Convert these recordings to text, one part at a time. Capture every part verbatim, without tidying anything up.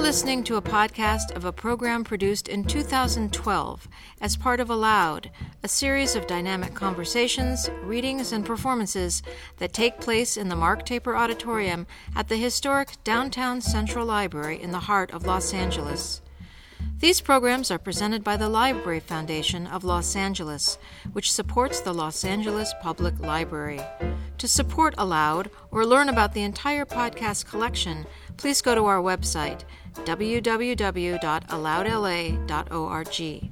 listening to a podcast of a program produced in two thousand twelve as part of Aloud, a series of dynamic conversations, readings, and performances that take place in the Mark Taper Auditorium at the historic Downtown Central Library in the heart of Los Angeles. These programs are presented by the Library Foundation of Los Angeles, which supports the Los Angeles Public Library. To support Aloud or learn about the entire podcast collection, please go to our website, w w w dot aloud l a dot org.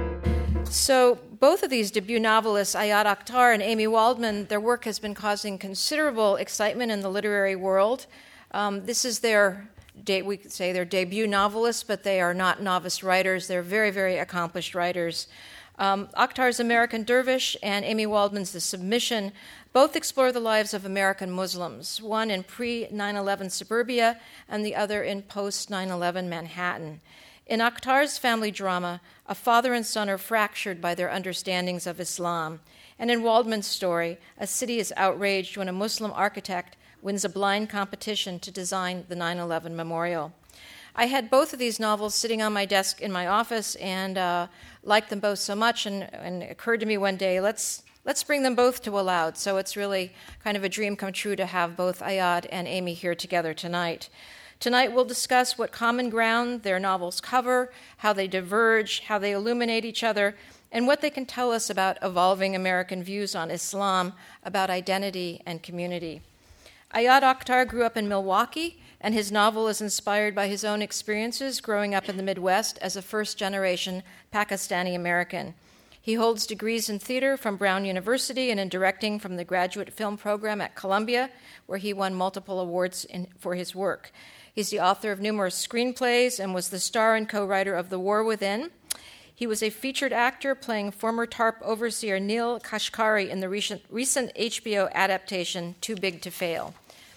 So both of these debut novelists, Ayad Akhtar and Amy Waldman, their work has been causing considerable excitement in the literary world. Um, this is their De- we could say they're debut novelists, but they are not novice writers. They're very, very accomplished writers. Um, Akhtar's American Dervish and Amy Waldman's The Submission both explore the lives of American Muslims, one in pre nine eleven suburbia and the other in post nine eleven Manhattan. In Akhtar's family drama, a father and son are fractured by their understandings of Islam. And in Waldman's story, a city is outraged when a Muslim architect wins a blind competition to design the nine eleven memorial. I had both of these novels sitting on my desk in my office and uh, liked them both so much, and, and it occurred to me one day, let's let's bring them both to Aloud. So it's really kind of a dream come true to have both Ayad and Amy here together tonight. Tonight we'll discuss what common ground their novels cover, how they diverge, how they illuminate each other, and what they can tell us about evolving American views on Islam, about identity and community. Ayad Akhtar grew up in Milwaukee, and his novel is inspired by his own experiences growing up in the Midwest as a first-generation Pakistani American. He holds degrees in theater from Brown University and in directing from the graduate film program at Columbia, where he won multiple awards in, for his work. He's the author of numerous screenplays and was the star and co-writer of The War Within. He was a featured actor playing former TARP overseer Neil Kashkari in the recent, recent H B O adaptation Too Big to Fail.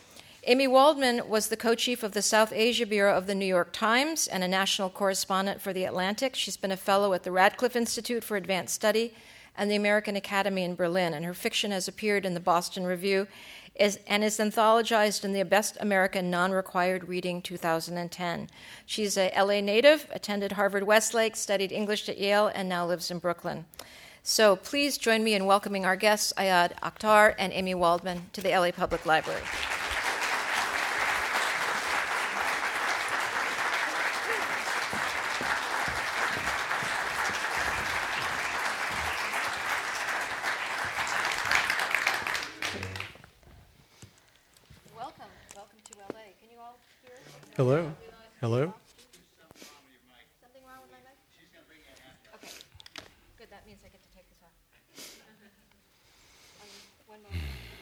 Amy Waldman was the co-chief of the South Asia Bureau of the New York Times and a national correspondent for The Atlantic. She's been a fellow at the Radcliffe Institute for Advanced Study and the American Academy in Berlin, and her fiction has appeared in the Boston Review is, and is anthologized in the Best American Non-Required Reading two thousand ten. She's a L A native, attended Harvard-Westlake, studied English at Yale, and now lives in Brooklyn. So please join me in welcoming our guests, Ayad Akhtar and Amy Waldman, to the L A Public Library. Hello. Hello. Something wrong with my mic? Okay. Good. That means I get to take this off. Um, one moment.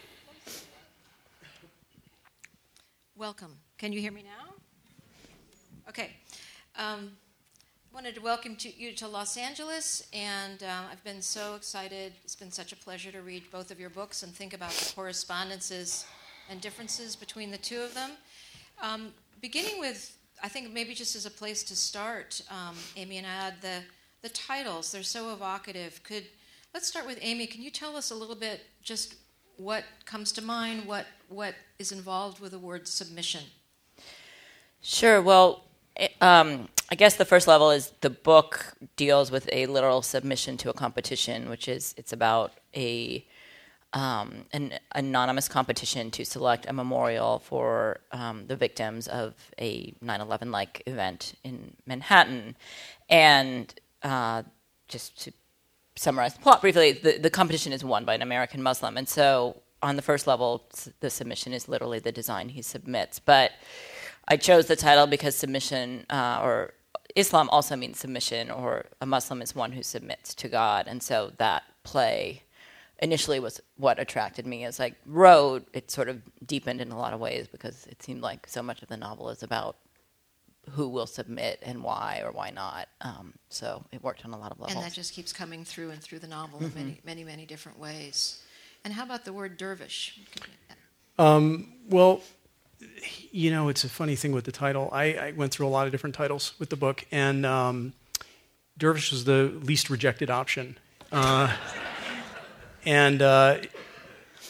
Welcome. Can you hear me now? Okay. Um, I wanted to welcome to you to Los Angeles, and uh, I've been so excited. It's been such a pleasure to read both of your books and think about the correspondences and differences between the two of them. Um, Beginning with, I think maybe just as a place to start, um, Amy and Ayad, the, the titles, they're so evocative. Could let's start with Amy. Can you tell us a little bit just what comes to mind, what what is involved with the word submission? Sure. Well, it, um, I guess the first level is the book deals with a literal submission to a competition, which is it's about a Um, an anonymous competition to select a memorial for um, the victims of a nine eleven-like event in Manhattan. And uh, just to summarize the plot briefly, the, the competition is won by an American Muslim. And so on the first level, the submission is literally the design he submits. But I chose the title because submission, uh, or Islam also means submission, or a Muslim is one who submits to God. And so that play initially was what attracted me. As I wrote, it sort of deepened in a lot of ways because it seemed like so much of the novel is about who will submit and why or why not. Um, so it worked on a lot of levels. And that just keeps coming through and through the novel mm-hmm. in many, many, many different ways. And how about the word dervish? Um, well, you know, it's a funny thing with the title. I, I went through a lot of different titles with the book, and um, dervish was the least rejected option. Uh, and uh,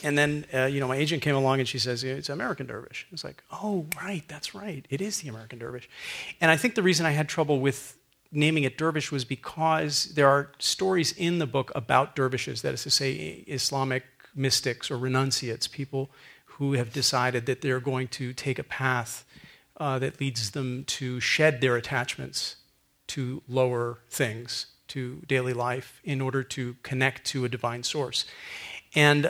and then, uh, you know, my agent came along and she says, it's American Dervish. It's like, oh, right, that's right. It is the American Dervish. And I think the reason I had trouble with naming it Dervish was because there are stories in the book about dervishes, that is to say, Islamic mystics or renunciates, people who have decided that they're going to take a path uh, that leads them to shed their attachments to lower things, to daily life, in order to connect to a divine source. And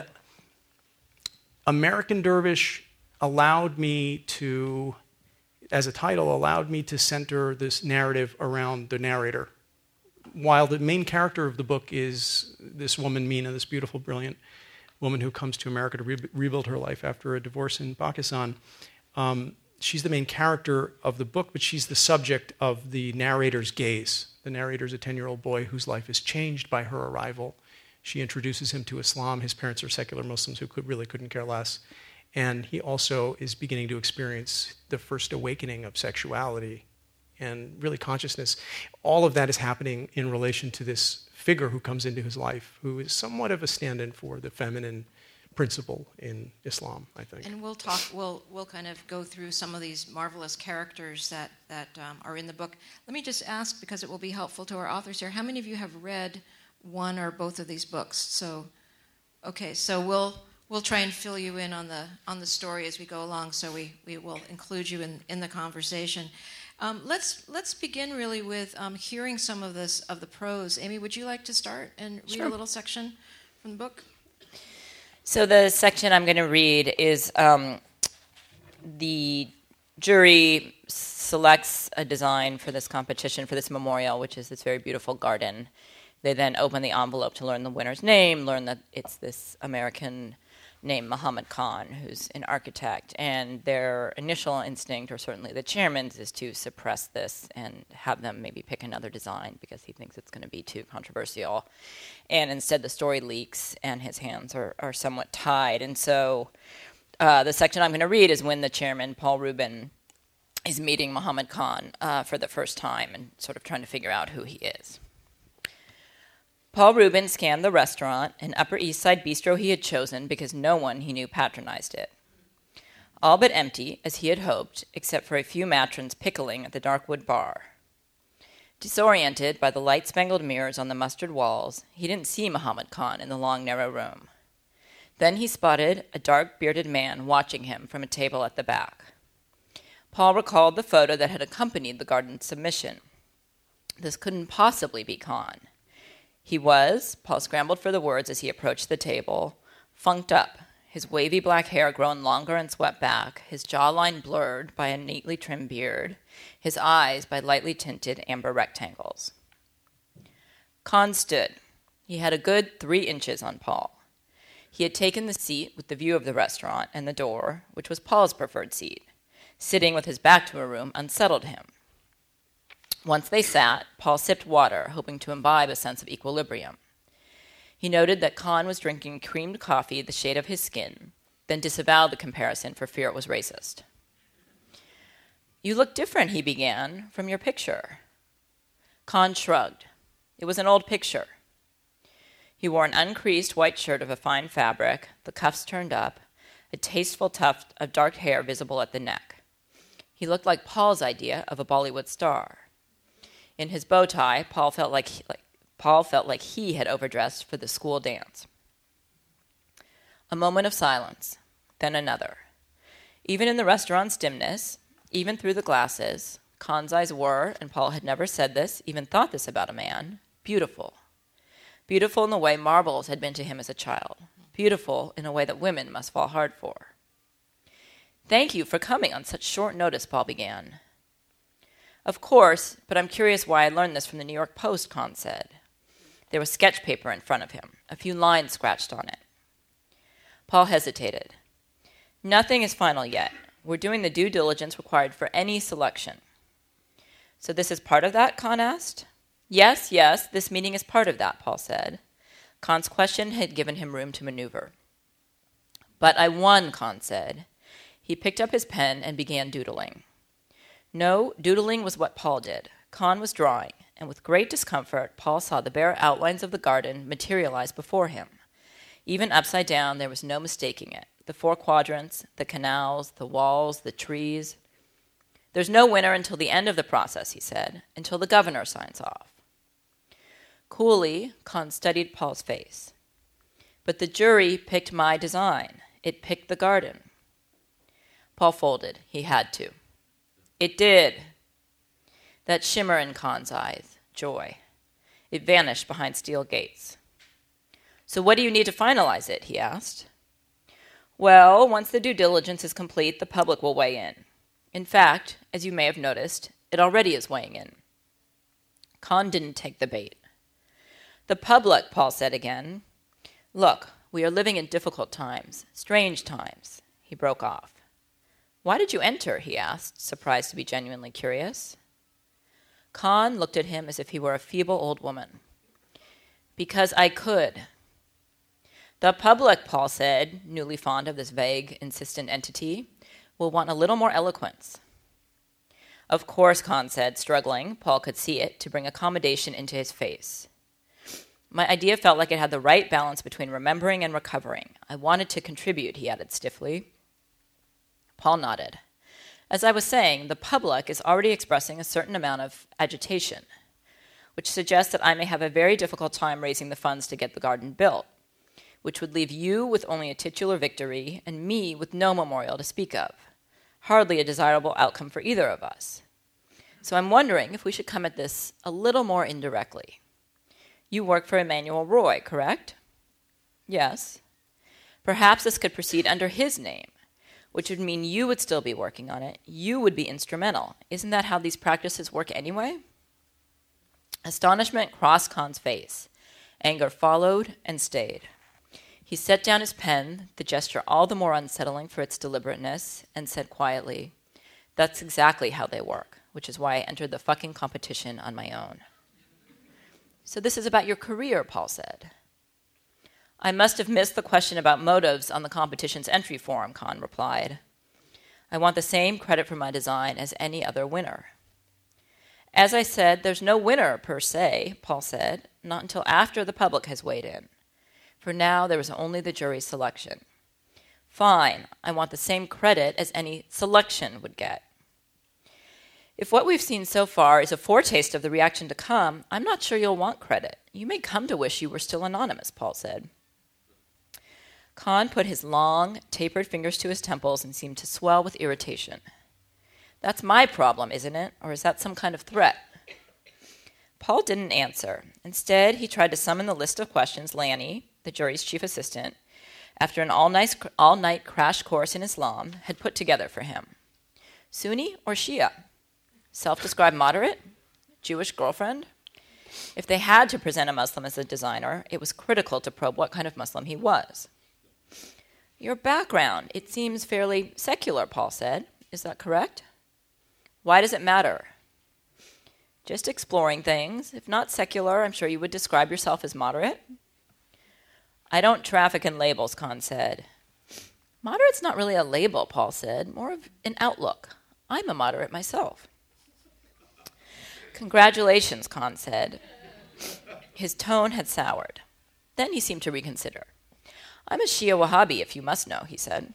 American Dervish allowed me to, as a title, allowed me to center this narrative around the narrator. While the main character of the book is this woman, Meena, this beautiful, brilliant woman who comes to America to re- rebuild her life after a divorce in Pakistan, um, she's the main character of the book, but she's the subject of the narrator's gaze. The narrator's a ten-year-old boy whose life is changed by her arrival. She introduces him to Islam. His parents are secular Muslims who could, really couldn't care less. And he also is beginning to experience the first awakening of sexuality and really consciousness. All of that is happening in relation to this figure who comes into his life, who is somewhat of a stand-in for the feminine principle in Islam, I think. And we'll talk. We'll we'll kind of go through some of these marvelous characters that that um, are in the book. Let me just ask, because it will be helpful to our authors here. How many of you have read one or both of these books? So, okay. So we'll we'll try and fill you in on the on the story as we go along. So we, we will include you in, in the conversation. Um, let's let's begin really with um, hearing some of this of the prose. Amy, would you like to start and read Sure. a little section from the book? So the section I'm going to read is um, the jury selects a design for this competition, for this memorial, which is this very beautiful garden. They then open the envelope to learn the winner's name, learn that it's this American named Muhammad Khan, who's an architect. And their initial instinct, or certainly the chairman's, is to suppress this and have them maybe pick another design because he thinks it's going to be too controversial. And instead the story leaks and his hands are, are somewhat tied. And so uh, the section I'm going to read is when the chairman, Paul Rubin, is meeting Muhammad Khan uh, for the first time and sort of trying to figure out who he is. Paul Rubin scanned the restaurant, an Upper East Side bistro he had chosen because no one he knew patronized it. All but empty, as he had hoped, except for a few matrons pickling at the dark wood bar. Disoriented by the light-spangled mirrors on the mustard walls, he didn't see Muhammad Khan in the long, narrow room. Then he spotted a dark-bearded man watching him from a table at the back. Paul recalled the photo that had accompanied the garden submission. This couldn't possibly be Khan. He was, Paul scrambled for the words as he approached the table, funked up, his wavy black hair grown longer and swept back, his jawline blurred by a neatly trimmed beard, his eyes by lightly tinted amber rectangles. Khan stood. He had a good three inches on Paul. He had taken the seat with the view of the restaurant and the door, which was Paul's preferred seat. Sitting with his back to a room unsettled him. Once they sat, Paul sipped water, hoping to imbibe a sense of equilibrium. He noted that Khan was drinking creamed coffee the shade of his skin, then disavowed the comparison for fear it was racist. "You look different," he began, "from your picture." Khan shrugged. It was an old picture. He wore an uncreased white shirt of a fine fabric, the cuffs turned up, a tasteful tuft of dark hair visible at the neck. He looked like Paul's idea of a Bollywood star. In his bow tie, Paul felt like, he, like Paul felt like he had overdressed for the school dance. A moment of silence, then another. Even in the restaurant's dimness, even through the glasses, Khan's eyes were, and Paul had never said this, even thought this about a man, beautiful. Beautiful in the way marbles had been to him as a child. Beautiful in a way that women must fall hard for. "Thank you for coming on such short notice," Paul began. "Of course, but I'm curious why I learned this from the New York Post," Khan said. There was sketch paper in front of him, a few lines scratched on it. Paul hesitated. "Nothing is final yet. We're doing the due diligence required for any selection." "So this is part of that?" Khan asked. "Yes, yes, this meeting is part of that," Paul said. Khan's question had given him room to maneuver. "But I won," Khan said. He picked up his pen and began doodling. No, doodling was what Paul did. Khan was drawing, and with great discomfort, Paul saw the bare outlines of the garden materialize before him. Even upside down, there was no mistaking it. The four quadrants, the canals, the walls, the trees. There's no winner until the end of the process, he said, until the governor signs off. Coolly, Kahn studied Paul's face. But the jury picked my design. It picked the garden. Paul folded. He had to. It did. That shimmer in Kahn's eyes, joy. It vanished behind steel gates. So what do you need to finalize it, he asked. Well, once the due diligence is complete, the public will weigh in. In fact, as you may have noticed, it already is weighing in. Kahn didn't take the bait. The public, Paul said again. Look, we are living in difficult times, strange times. He broke off. Why did you enter, he asked, surprised to be genuinely curious. Kahn looked at him as if he were a feeble old woman. Because I could. The public, Paul said, newly fond of this vague, insistent entity, will want a little more eloquence. Of course, Kahn said, struggling, Paul could see it, to bring accommodation into his face. My idea felt like it had the right balance between remembering and recovering. I wanted to contribute, he added stiffly. Paul nodded. As I was saying, the public is already expressing a certain amount of agitation, which suggests that I may have a very difficult time raising the funds to get the garden built, which would leave you with only a titular victory and me with no memorial to speak of. Hardly a desirable outcome for either of us. So I'm wondering if we should come at this a little more indirectly. You work for Emmanuel Roy, correct? Yes. Perhaps this could proceed under his name, which would mean you would still be working on it. You would be instrumental. Isn't that how these practices work anyway? Astonishment crossed Kahn's face. Anger followed and stayed. He set down his pen, the gesture all the more unsettling for its deliberateness, and said quietly, That's exactly how they work, which is why I entered the fucking competition on my own. So this is about your career, Paul said. I must have missed the question about motives on the competition's entry form, Kahn replied. I want the same credit for my design as any other winner. As I said, there's no winner per se, Paul said, not until after the public has weighed in. For now, there is only the jury's selection. Fine, I want the same credit as any selection would get. If what we've seen so far is a foretaste of the reaction to come, I'm not sure you'll want credit. You may come to wish you were still anonymous, Paul said. Kahn put his long, tapered fingers to his temples and seemed to swell with irritation. That's my problem, isn't it? Or is that some kind of threat? Paul didn't answer. Instead, he tried to summon the list of questions Lanny, the jury's chief assistant, after an all-night, all-night crash course in Islam, had put together for him. Sunni or Shia? Self-described moderate? Jewish girlfriend? If they had to present a Muslim as a designer, it was critical to probe what kind of Muslim he was. Your background, it seems fairly secular, Paul said. Is that correct? Why does it matter? Just exploring things. If not secular, I'm sure you would describe yourself as moderate. I don't traffic in labels, Kahn said. Moderate's not really a label, Paul said, more of an outlook. I'm a moderate myself. Congratulations, Kahn said. His tone had soured. Then he seemed to reconsider. I'm a Shia Wahhabi, if you must know, he said.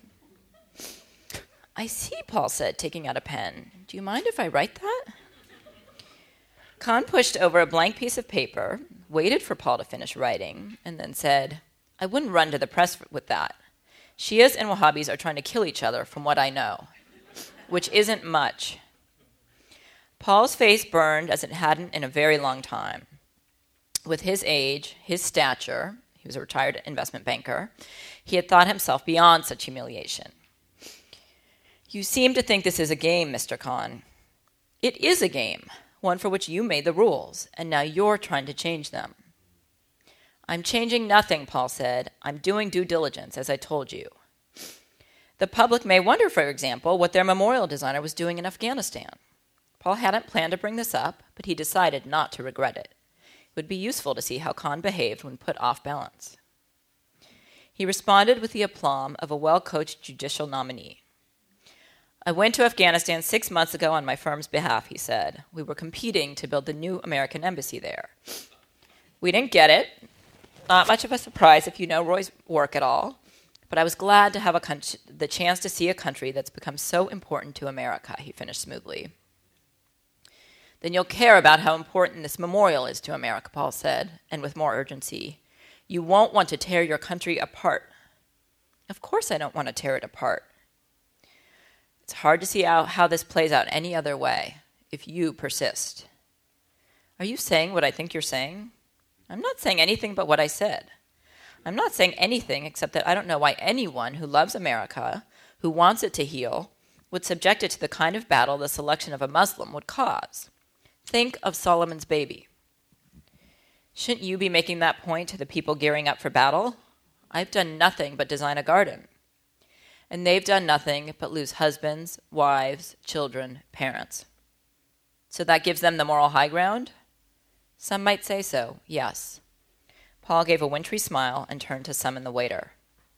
I see, Paul said, taking out a pen. Do you mind if I write that? Kahn pushed over a blank piece of paper, waited for Paul to finish writing, and then said, I wouldn't run to the press with that. Shias and Wahhabis are trying to kill each other, from what I know, which isn't much. Paul's face burned as it hadn't in a very long time. With his age, his stature, he was a retired investment banker, he had thought himself beyond such humiliation. You seem to think this is a game, Mister Kahn. It is a game, one for which you made the rules, and now you're trying to change them. I'm changing nothing, Paul said. I'm doing due diligence, as I told you. The public may wonder, for example, what their memorial designer was doing in Afghanistan. Paul hadn't planned to bring this up, but he decided not to regret it. It would be useful to see how Kahn behaved when put off balance. He responded with the aplomb of a well-coached judicial nominee. I went to Afghanistan six months ago on my firm's behalf, he said. We were competing to build the new American embassy there. We didn't get it. not much of a surprise if you know Roy's work at all, but I was glad to have a con- the chance to see a country that's become so important to America, he finished smoothly. Then you'll care about how important this memorial is to America, Paul said, and with more urgency. You won't want to tear your country apart. Of course I don't want to tear it apart. It's hard to see how, how this plays out any other way if you persist. Are you saying what I think you're saying? I'm not saying anything but what I said. I'm not saying anything except that I don't know why anyone who loves America, who wants it to heal, would subject it to the kind of battle the selection of a Muslim would cause. Think of Solomon's baby. Shouldn't you be making that point to the people gearing up for battle? I've done nothing but design a garden. And they've done nothing but lose husbands, wives, children, parents. So that gives them the moral high ground? Some might say so, yes. Paul gave a wintry smile and turned to summon the waiter.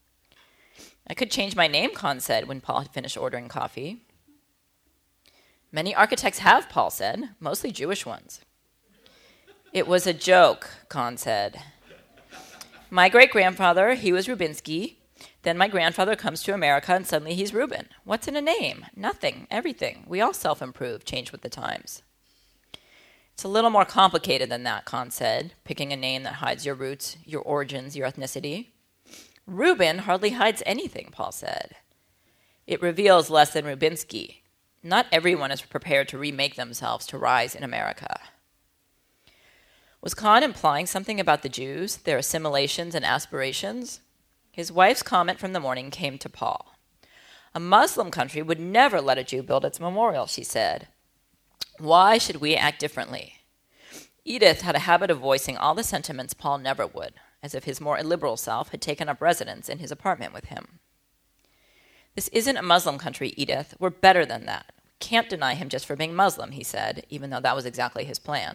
I could change my name, Kahn said when Paul had finished ordering coffee. Many architects have, Paul said, mostly Jewish ones. It was a joke, Kahn said. My great-grandfather, he was Rubinsky. Then my grandfather comes to America and suddenly he's Rubin. What's in a name? Nothing, everything. We all self-improve, change with the times. It's a little more complicated than that, Kahn said, picking a name that hides your roots, your origins, your ethnicity. Rubin hardly hides anything, Paul said. It reveals less than Rubinsky. Not everyone is prepared to remake themselves to rise in America. Was Kahn implying something about the Jews, their assimilations and aspirations? His wife's comment from the morning came to Paul. A Muslim country would never let a Jew build its memorial, she said. Why should we act differently? Edith had a habit of voicing all the sentiments Paul never would, as if his more illiberal self had taken up residence in his apartment with him. This isn't a Muslim country, Edith. We're better than that. We can't deny him just for being Muslim, he said, even though that was exactly his plan.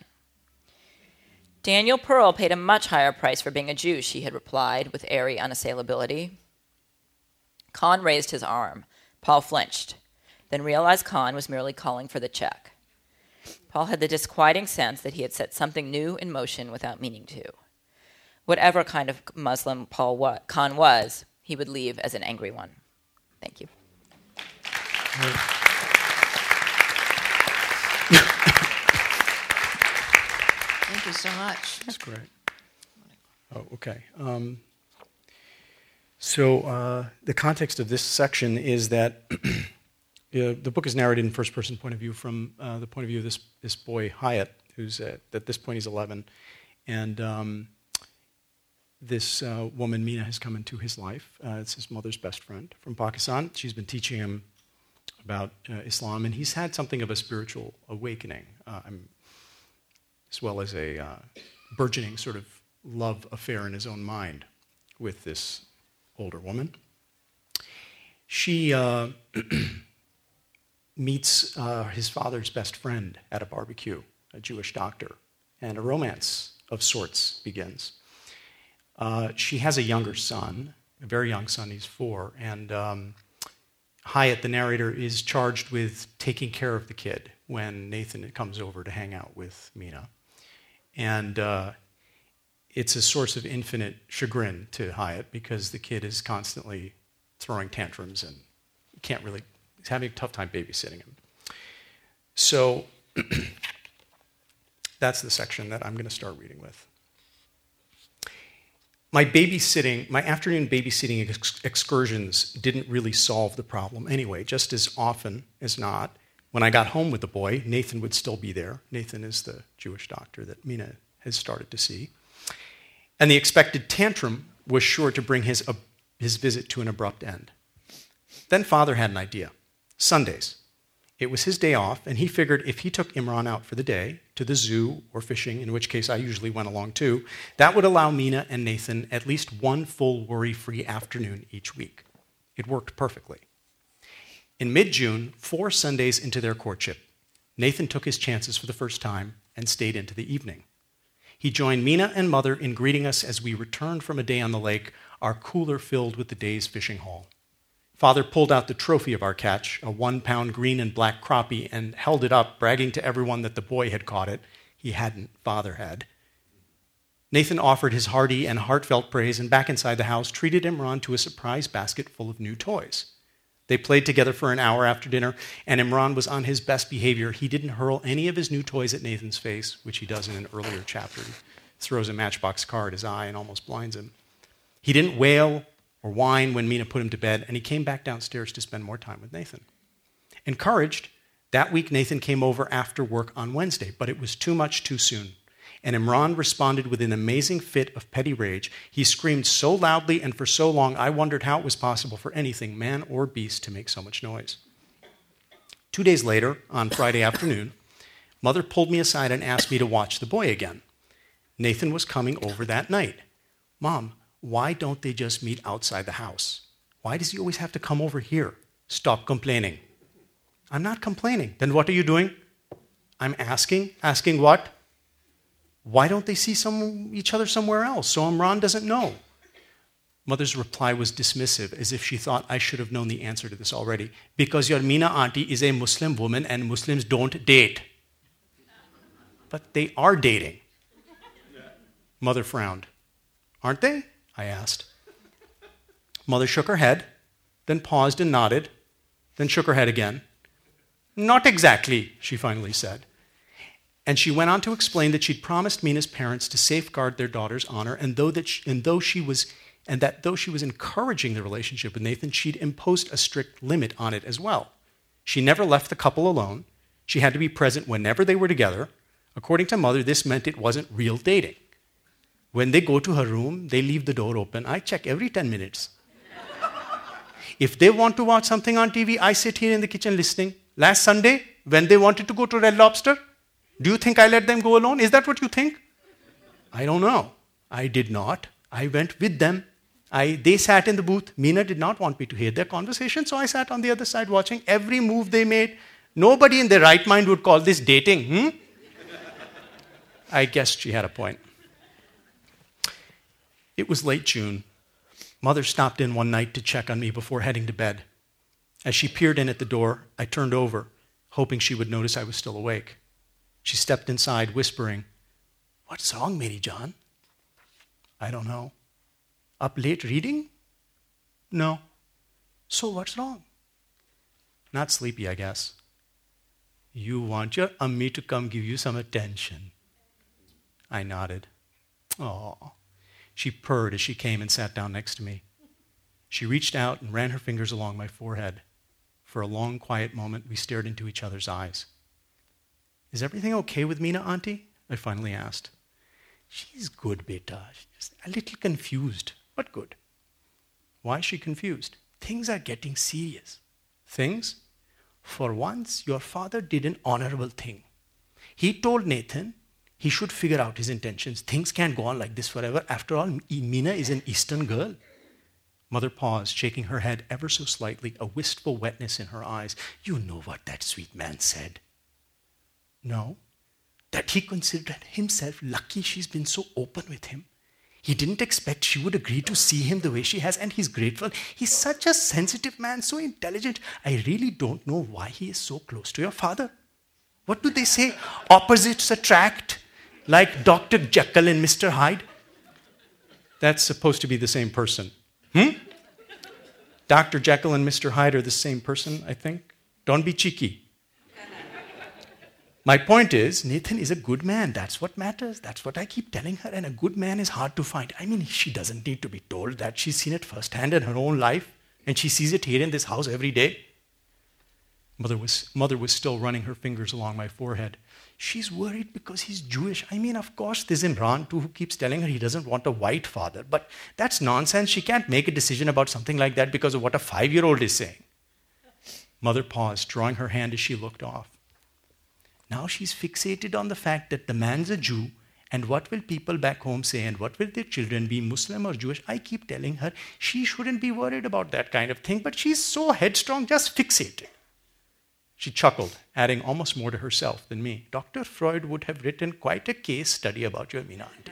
Daniel Pearl paid a much higher price for being a Jew, she had replied with airy unassailability. Kahn raised his arm. Paul flinched, then realized Kahn was merely calling for the check. Paul had the disquieting sense that he had set something new in motion without meaning to. Whatever kind of Muslim Paul wa- Kahn was, he would leave as an angry one. Thank you. Thank you so much. That's great. Oh, okay. Um, so uh, the context of this section is that uh, the book is narrated in first-person point of view from uh, the point of view of this this boy Hyatt, who's at, at this point he's eleven, and um, this uh, woman Mina has come into his life. Uh, it's his mother's best friend from Pakistan. She's been teaching him about uh, Islam, and he's had something of a spiritual awakening. Uh, I'm, as well as a uh, burgeoning sort of love affair in his own mind with this older woman. She uh, meets uh, his father's best friend at a barbecue, a Jewish doctor, and a romance of sorts begins. Uh, she has a younger son, a very young son, he's four, and um, Hyatt, the narrator, is charged with taking care of the kid when Nathan comes over to hang out with Mina. And uh, it's a source of infinite chagrin to Hyatt because the kid is constantly throwing tantrums and can't really, he's having a tough time babysitting him. So that's the section that I'm going to start reading with. My babysitting, my afternoon babysitting ex- excursions didn't really solve the problem anyway. Just as often as not, when I got home with the boy, Nathan would still be there. Nathan is the Jewish doctor that Mina has started to see. And the expected tantrum was sure to bring his, uh, his visit to an abrupt end. Then Father had an idea. Sundays. It was his day off, and he figured if he took Imran out for the day, to the zoo or fishing, in which case I usually went along too, that would allow Mina and Nathan at least one full worry-free afternoon each week. It worked perfectly. In mid-June, four Sundays into their courtship, Nathan took his chances for the first time and stayed into the evening. He joined Mina and Mother in greeting us as we returned from a day on the lake, our cooler filled with the day's fishing haul. Father pulled out the trophy of our catch, a one-pound green and black crappie, and held it up, bragging to everyone that the boy had caught it. He hadn't, Father had. Nathan offered his hearty and heartfelt praise, and back inside the house, treated Imran to a surprise basket full of new toys. They played together for an hour after dinner, and Imran was on his best behavior. He didn't hurl any of his new toys at Nathan's face, which he does in an earlier chapter. He throws a matchbox car at his eye and almost blinds him. He didn't wail or whine when Mina put him to bed, and he came back downstairs to spend more time with Nathan. Encouraged, that week Nathan came over after work on Wednesday, but it was too much too soon. And Imran responded with an amazing fit of petty rage. He screamed so loudly and for so long, I wondered how it was possible for anything, man or beast, to make so much noise. Two days later, on Friday afternoon, Mother pulled me aside and asked me to watch the boy again. Nathan was coming over that night. Mom, why don't they just meet outside the house? Why does he always have to come over here? Stop complaining. I'm not complaining. Then what are you doing? I'm asking. Asking what? Why don't they see some, each other somewhere else so Imran doesn't know? Mother's reply was dismissive, as if she thought I should have known the answer to this already. Because your Mina auntie is a Muslim woman and Muslims don't date. But they are dating. Mother frowned. Aren't they? I asked. Mother shook her head, then paused and nodded, then shook her head again. Not exactly, she finally said. And she went on to explain that she'd promised Mina's parents to safeguard their daughter's honor, and though that she, and though she was and that though she was encouraging the relationship with Nathan, she'd imposed a strict limit on it as well. She never left the couple alone. She had to be present whenever they were together. According to Mother, this meant it wasn't real dating. When they go to her room, they leave the door open. I check every ten minutes. If they want to watch something on T V, I sit here in the kitchen listening. Last Sunday, when they wanted to go to Red Lobster, do you think I let them go alone? Is that what you think? I don't know. I did not. I went with them. I, they sat in the booth. Mina did not want me to hear their conversation, so I sat on the other side watching every move they made. Nobody in their right mind would call this dating. Hmm? I guessed she had a point. It was late June. Mother stopped in one night to check on me before heading to bed. As she peered in at the door, I turned over, hoping she would notice I was still awake. She stepped inside, whispering, What's wrong, Mary John? I don't know. Up late reading? No. So what's wrong? Not sleepy, I guess. You want your ummi to come give you some attention. I nodded. Oh. She purred as she came and sat down next to me. She reached out and ran her fingers along my forehead. For a long, quiet moment, we stared into each other's eyes. Is everything okay with Mina, Auntie? I finally asked. She's good, beta. She's a little confused, but good. Why is she confused? Things are getting serious. Things? For once, your father did an honorable thing. He told Nathan he should figure out his intentions. Things can't go on like this forever. After all, Mina is an Eastern girl. Mother paused, shaking her head ever so slightly, a wistful wetness in her eyes. You know what that sweet man said. No, that he considered himself lucky she's been so open with him. He didn't expect she would agree to see him the way she has, and he's grateful. He's such a sensitive man, so intelligent. I really don't know why he is so close to your father. What do they say? Opposites attract, like Doctor Jekyll and Mister Hyde. That's supposed to be the same person. Hmm? Doctor Jekyll and Mister Hyde are the same person, I think. Don't be cheeky. My point is, Nathan is a good man. That's what matters. That's what I keep telling her. And a good man is hard to find. I mean, she doesn't need to be told that. She's seen it firsthand in her own life. And she sees it here in this house every day. Mother was, mother was still running her fingers along my forehead. She's worried because he's Jewish. I mean, of course, there's Imran too, who keeps telling her he doesn't want a white father. But that's nonsense. She can't make a decision about something like that because of what a five-year-old is saying. Mother paused, drawing her hand as she looked off. Now she's fixated on the fact that the man's a Jew, and what will people back home say, and what will their children be, Muslim or Jewish? I keep telling her she shouldn't be worried about that kind of thing, but she's so headstrong, just fixated. She chuckled, adding almost more to herself than me. Doctor Freud would have written quite a case study about your Mina auntie.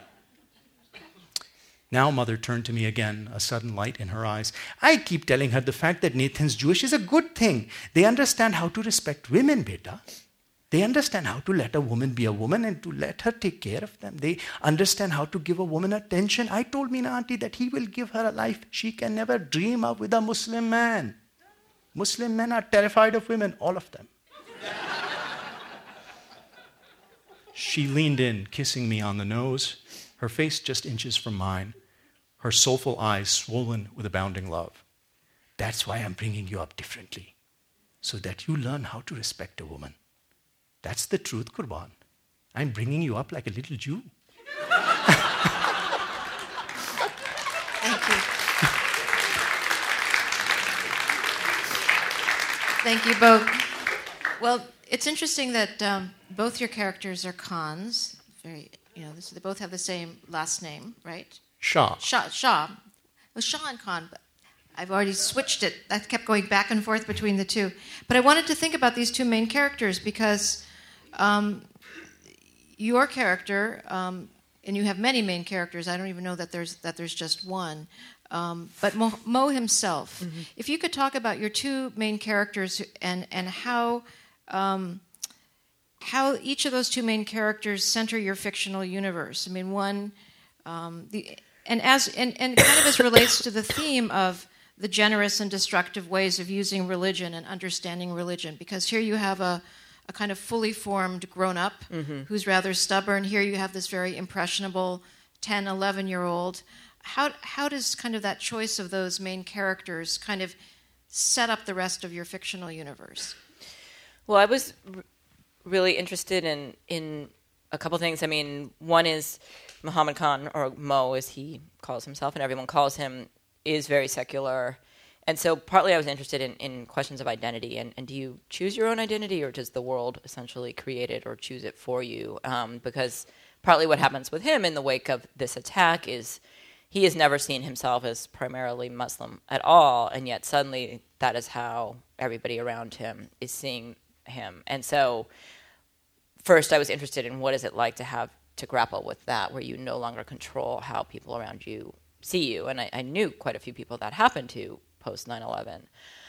Now Mother turned to me again, a sudden light in her eyes. I keep telling her the fact that Nathan's Jewish is a good thing. They understand how to respect women, beta. They understand how to let a woman be a woman and to let her take care of them. They understand how to give a woman attention. I told Meena auntie that he will give her a life she can never dream of with a Muslim man. Muslim men are terrified of women, all of them. She leaned in, kissing me on the nose, her face just inches from mine, her soulful eyes swollen with abounding love. That's why I'm bringing you up differently, so that you learn how to respect a woman. That's the truth, Qurban. I'm bringing you up like a little Jew. Thank you. Thank you both. Well, it's interesting that um, both your characters are Khans. Very, you know, this, they both have the same last name, right? Shah. Shah. Shah. Well, Shah and Khan, but I've already switched it. I kept going back and forth between the two. But I wanted to think about these two main characters because um, your character, um, and you have many main characters. I don't even know that there's that there's just one. Um, but Mo, Mo himself. Mm-hmm. If you could talk about your two main characters and and how um, how each of those two main characters center your fictional universe. I mean, one um, the and as and, and kind of as relates to the theme of the generous and destructive ways of using religion and understanding religion. Because here you have a, a kind of fully formed grown-up mm-hmm. who's rather stubborn. Here you have this very impressionable ten, eleven-year-old. How how does kind of that choice of those main characters kind of set up the rest of your fictional universe? Well, I was r- really interested in in a couple things. I mean, one is Muhammad Khan, or Mo as he calls himself and everyone calls him, is very secular. And so partly I was interested in, in questions of identity. And, and do you choose your own identity, or does the world essentially create it or choose it for you? Um, because partly what happens with him in the wake of this attack is he has never seen himself as primarily Muslim at all, and yet suddenly that is how everybody around him is seeing him. And so first I was interested in what is it like to have to grapple with that, where you no longer control how people around you see you. And I, I knew quite a few people that happened to post nine eleven.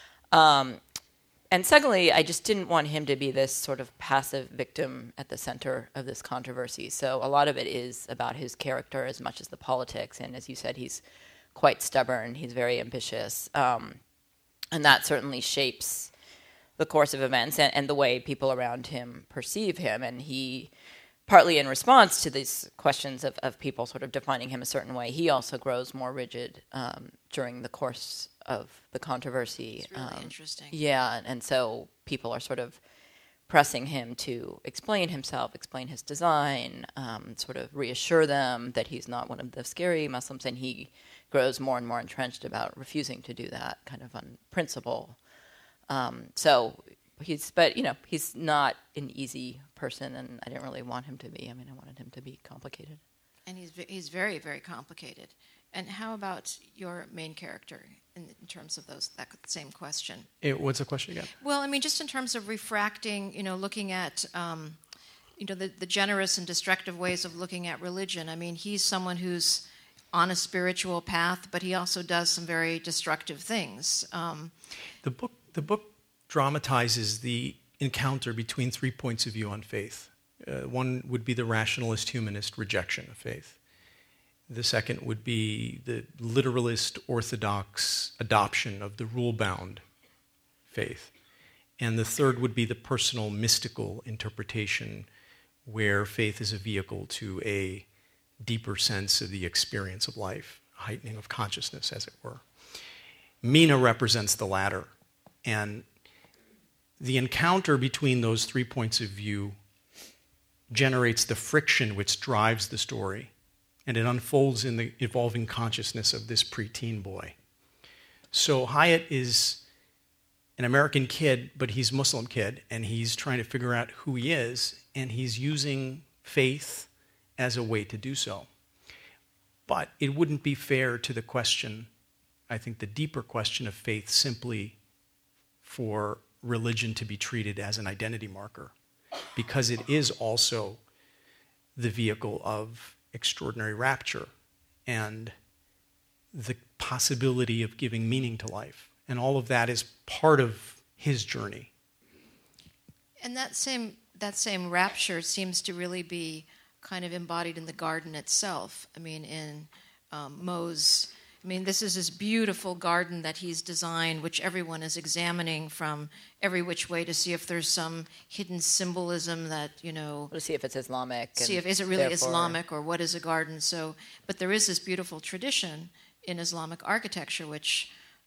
Um, and secondly, I just didn't want him to be this sort of passive victim at the center of this controversy. So a lot of it is about his character as much as the politics. And as you said, he's quite stubborn. He's very ambitious. Um, and that certainly shapes the course of events and, and the way people around him perceive him. And he, partly in response to these questions of, of people sort of defining him a certain way, he also grows more rigid um, during the course of the controversy. It's really um, interesting. Yeah, and, and so people are sort of pressing him to explain himself, explain his design, um, sort of reassure them that he's not one of the scary Muslims, and he grows more and more entrenched about refusing to do that, kind of on principle. Um, so he's, but you know, he's not an easy person, and I didn't really want him to be. I mean, I wanted him to be complicated. And he's he's very, very complicated. And how about your main character in, in terms of those that same question? It, what's the question again? Well, I mean, just in terms of refracting, you know, looking at, um, you know, the, the generous and destructive ways of looking at religion. I mean, he's someone who's on a spiritual path, but he also does some very destructive things. Um, the book, the book dramatizes the encounter between three points of view on faith. Uh, one would be the rationalist humanist rejection of faith. The second would be the literalist orthodox adoption of the rule-bound faith. And the third would be the personal mystical interpretation, where faith is a vehicle to a deeper sense of the experience of life, heightening of consciousness, as it were. Meena represents the latter. And the encounter between those three points of view generates the friction which drives the story, and it unfolds in the evolving consciousness of this preteen boy. So Hyatt is an American kid, but he's a Muslim kid, and he's trying to figure out who he is, and he's using faith as a way to do so. But it wouldn't be fair to the question, I think the deeper question of faith, simply for religion to be treated as an identity marker, because it is also the vehicle of extraordinary rapture and the possibility of giving meaning to life. And all of that is part of his journey. and that same that same rapture seems to really be kind of embodied in the garden itself. I mean, in um, Mo's, I mean, this is this beautiful garden that he's designed, which everyone is examining from every which way to see if there's some hidden symbolism that, you know... To see if it's Islamic. See if, is it really Islamic, or what is a garden? So, but there is this beautiful tradition in Islamic architecture which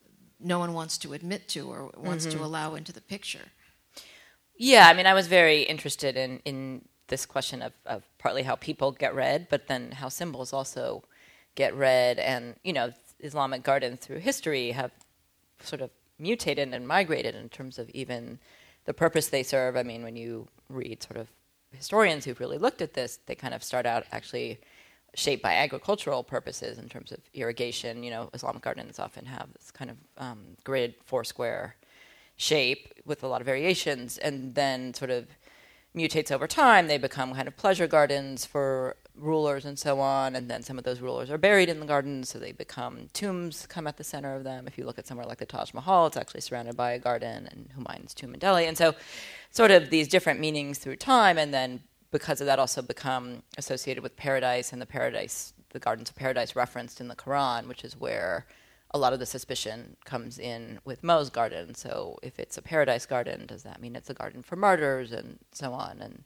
no one wants to admit to or wants mm-hmm. to allow into the picture. Yeah, I mean, I was very interested in, in this question of, of partly how people get read, but then how symbols also get read. And, you know, Islamic gardens through history have sort of mutated and migrated in terms of even the purpose they serve. I mean, when you read sort of historians who've really looked at this, they kind of start out actually shaped by agricultural purposes in terms of irrigation. You know, Islamic gardens often have this kind of um, grid four-square shape with a lot of variations, and then sort of mutates over time. They become kind of pleasure gardens for rulers and so on, and then some of those rulers are buried in the gardens, so they become tombs come at the center of them. If you look at somewhere like the Taj Mahal, it's actually surrounded by a garden, and Humayun's tomb in Delhi. And so sort of these different meanings through time, and then because of that also become associated with paradise, and the paradise, the gardens of paradise referenced in the Quran, which is where a lot of the suspicion comes in with Mo's garden. So if it's a paradise garden, does that mean it's a garden for martyrs, and so on? And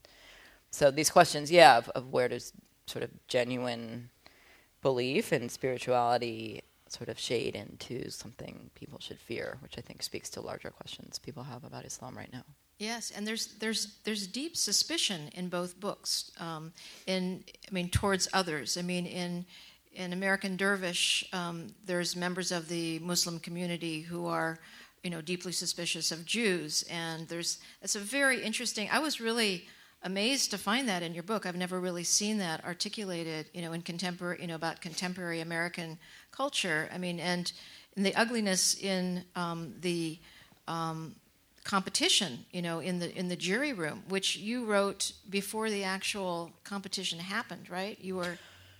so these questions, yeah, of, of where does sort of genuine belief and spirituality sort of shade into something people should fear, which I think speaks to larger questions people have about Islam right now. Yes, and there's there's there's deep suspicion in both books. Um, in I mean, towards others. I mean, in in American Dervish, um, there's members of the Muslim community who are, you know, deeply suspicious of Jews, and there's it's a very interesting. I was really amazed to find that in your book. I've never really seen that articulated, you know, in contemporary, you know, about contemporary American culture. I mean, and, and the ugliness in um, the um, competition, you know, in the in the jury room, which you wrote before the actual competition happened, right? You were.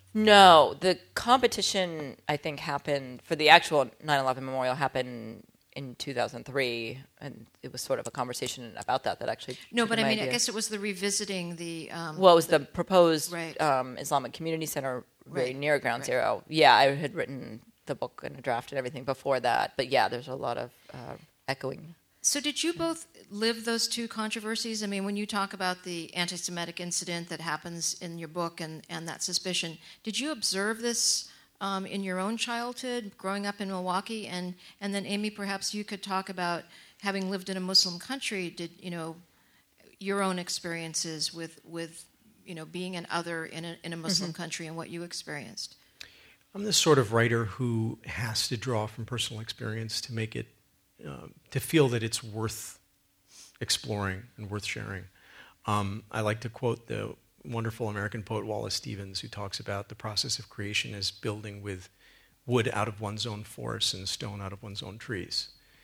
No, the competition I think happened for the actual nine eleven memorial happened in two thousand three, and it was sort of a conversation about that that actually... No, but I mean, idea. I guess it was the revisiting the... Um, well, it was the, the proposed right. um, Islamic Community Center very right. near Ground right. Zero. Yeah, I had written the book and a draft and everything before that, but yeah, there's a lot of uh, echoing. So did you both live those two controversies? I mean, when you talk about the anti-Semitic incident that happens in your book and, and that suspicion, did you observe this Um, in your own childhood, growing up in Milwaukee, and, and then Amy, perhaps you could talk about having lived in a Muslim country. Did you know your own experiences with with you know being an other in a in a Muslim mm-hmm. country and what you experienced? I'm the sort of writer who has to draw from personal experience to make it uh, to feel that it's worth exploring and worth sharing. Um, I like to quote the wonderful American poet Wallace Stevens, who talks about the process of creation as building with wood out of one's own forests and stone out of one's own trees.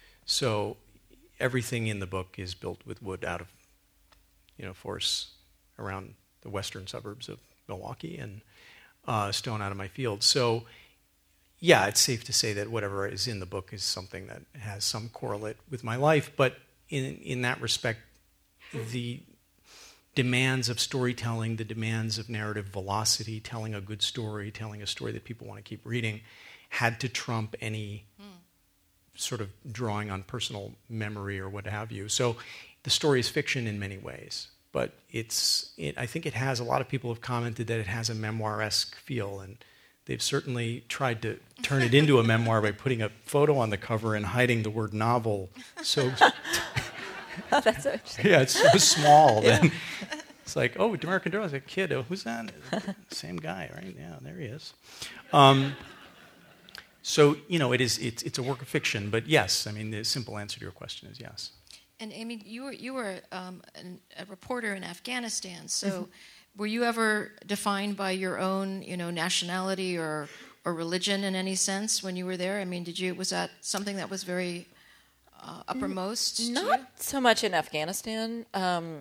So everything in the book is built with wood out of, you know, forests around the western suburbs of Milwaukee, and uh, stone out of my field. So yeah, it's safe to say that whatever is in the book is something that has some correlate with my life, but in in that respect, the demands of storytelling, the demands of narrative velocity, telling a good story, telling a story that people want to keep reading, had to trump any mm. sort of drawing on personal memory or what have you. So the story is fiction in many ways, but it's. It, I think it has, a lot of people have commented that it has a memoir-esque feel, and they've certainly tried to turn it into a memoir by putting a photo on the cover and hiding the word novel. So... Oh, that's so interesting. Yeah, it's so small. Yeah. Then it's like, oh, American Girl, I was a kid. Oh, who's that? Same guy, right? Yeah, there he is. Um, so, you know, it is. It's, it's a work of fiction. But yes, I mean, the simple answer to your question is yes. And Amy, you were you were um, an, a reporter in Afghanistan. So, mm-hmm. were you ever defined by your own, you know, nationality or or religion in any sense when you were there? I mean, did you was that something that was very Uh, uppermost? Not so much in Afghanistan. Um,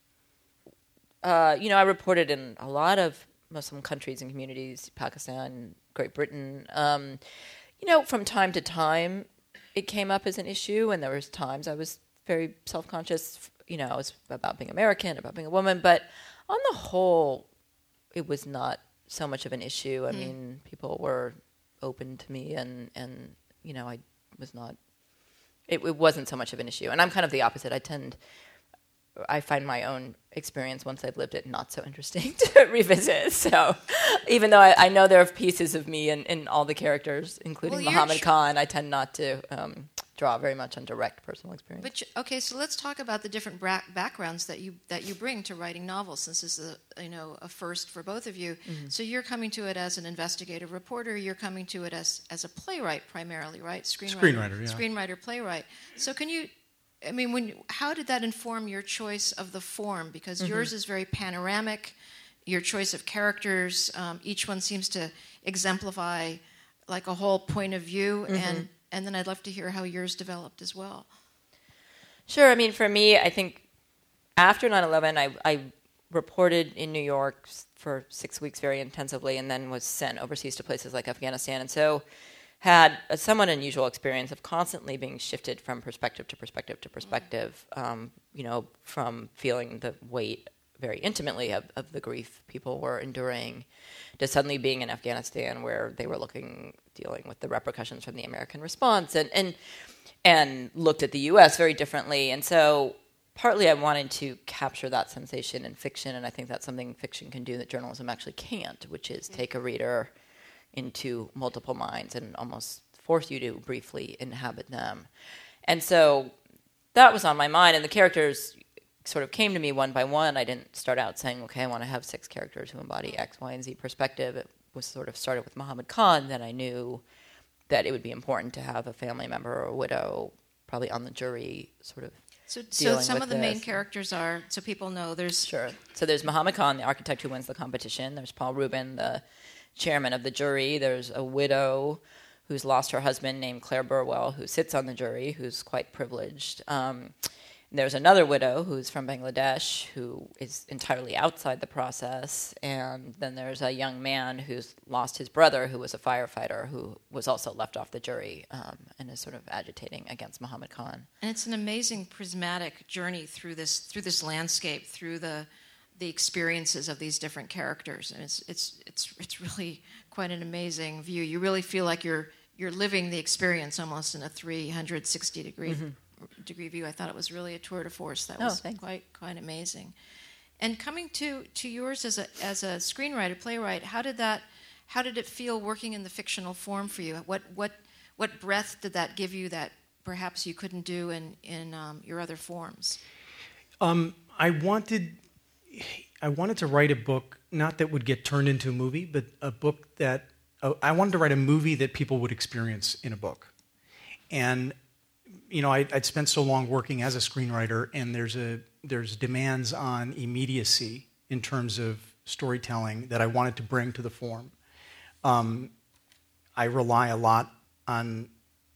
uh, you know, I reported in a lot of Muslim countries and communities, Pakistan, Great Britain. Um, you know, from time to time, it came up as an issue, and there was times I was very self-conscious you know, it's about being American, about being a woman. But on the whole, it was not so much of an issue. I mm. mean, people were open to me, and, and you know, I was not, it, it wasn't so much of an issue. And I'm kind of the opposite. I tend, I find my own experience once I've lived it not so interesting to revisit. So even though I, I know there are pieces of me in, in all the characters, including well, Muhammad tr- Khan, I tend not to um, draw very much on direct personal experience. But okay, so let's talk about the different bra- backgrounds that you that you bring to writing novels. Since this is a you know a first for both of you, mm-hmm. so you're coming to it as an investigative reporter. You're coming to it as as a playwright primarily, right? Screenwriter, screenwriter, yeah. Screenwriter, playwright. So can you? I mean, when how did that inform your choice of the form? Because mm-hmm. yours is very panoramic. Your choice of characters, um, each one seems to exemplify like a whole point of view, mm-hmm. and. And then I'd love to hear how yours developed as well. Sure. I mean, for me, I think after nine eleven, I, I reported in New York for six weeks very intensively and then was sent overseas to places like Afghanistan. And so had a somewhat unusual experience of constantly being shifted from perspective to perspective to perspective, um, you know, from feeling the weight very intimately of, of the grief people were enduring to suddenly being in Afghanistan where they were looking, dealing with the repercussions from the American response and, and, and looked at the U S very differently. And so partly I wanted to capture that sensation in fiction, and I think that's something fiction can do that journalism actually can't, which is take a reader into multiple minds and almost force you to briefly inhabit them. And so that was on my mind, and the characters sort of came to me one by one. I didn't start out saying, okay, I want to have six characters who embody X, Y, and Z perspective. It was sort of started with Muhammad Khan. Then I knew that it would be important to have a family member or a widow probably on the jury sort of So, so some of the this. main characters are, so people know there's... Sure. So there's Muhammad Khan, the architect who wins the competition. There's Paul Rubin, the chairman of the jury. There's a widow who's lost her husband named Claire Burwell, who sits on the jury, who's quite privileged. Um, There's another widow who's from Bangladesh who is entirely outside the process. And then there's a young man who's lost his brother, who was a firefighter, who was also left off the jury um, and is sort of agitating against Muhammad Khan. And it's an amazing prismatic journey through this through this landscape, through the the experiences of these different characters. And it's it's it's it's really quite an amazing view. You really feel like you're you're living the experience almost in a three hundred sixty degree mm-hmm. degree view. I thought it was really a tour de force. That was oh, quite quite amazing. And coming to, to yours as a as a screenwriter, playwright, how did that how did it feel working in the fictional form for you? What what what breadth did that give you that perhaps you couldn't do in in um, your other forms? Um, I wanted I wanted to write a book not that would get turned into a movie, but a book that uh, I wanted to write a movie that people would experience in a book. And you know, I, I'd spent so long working as a screenwriter, and there's a there's demands on immediacy in terms of storytelling that I wanted to bring to the form. Um, I rely a lot on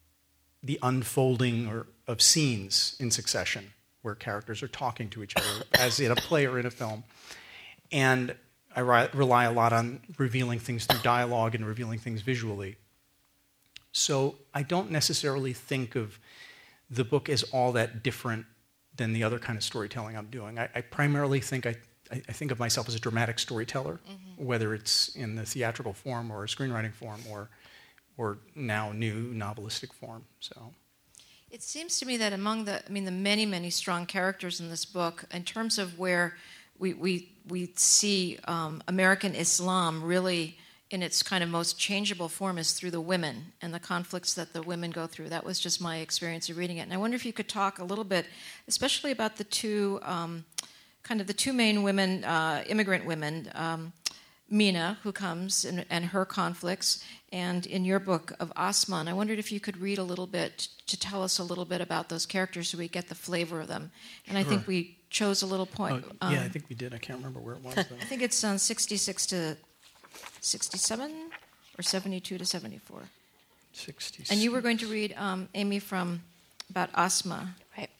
the unfolding or, of scenes in succession where characters are talking to each other, as in a play or in a film. And I ri- rely a lot on revealing things through dialogue and revealing things visually. So I don't necessarily think of the book is all that different than the other kind of storytelling I'm doing. I, I primarily think I, I think of myself as a dramatic storyteller, mm-hmm. whether it's in the theatrical form or a screenwriting form or or now new novelistic form. So, it seems to me that among the I mean the many many strong characters in this book, in terms of where we we we see um, American Islam really in its kind of most changeable form is through the women and the conflicts that the women go through. That was just my experience of reading it. And I wonder if you could talk a little bit, especially about the two, um, kind of the two main women, uh, immigrant women, um, Mina, who comes, and, and her conflicts, and in your book of Asma. I wondered if you could read a little bit to tell us a little bit about those characters so we get the flavor of them. And sure. I think we chose a little point. Oh, yeah, um, I think we did. I can't remember where it was, though. I think it's on sixty-six to sixty-seven or seventy-two to seventy-four. sixty-six. And you were going to read, um, Amy, from about Asma. Right.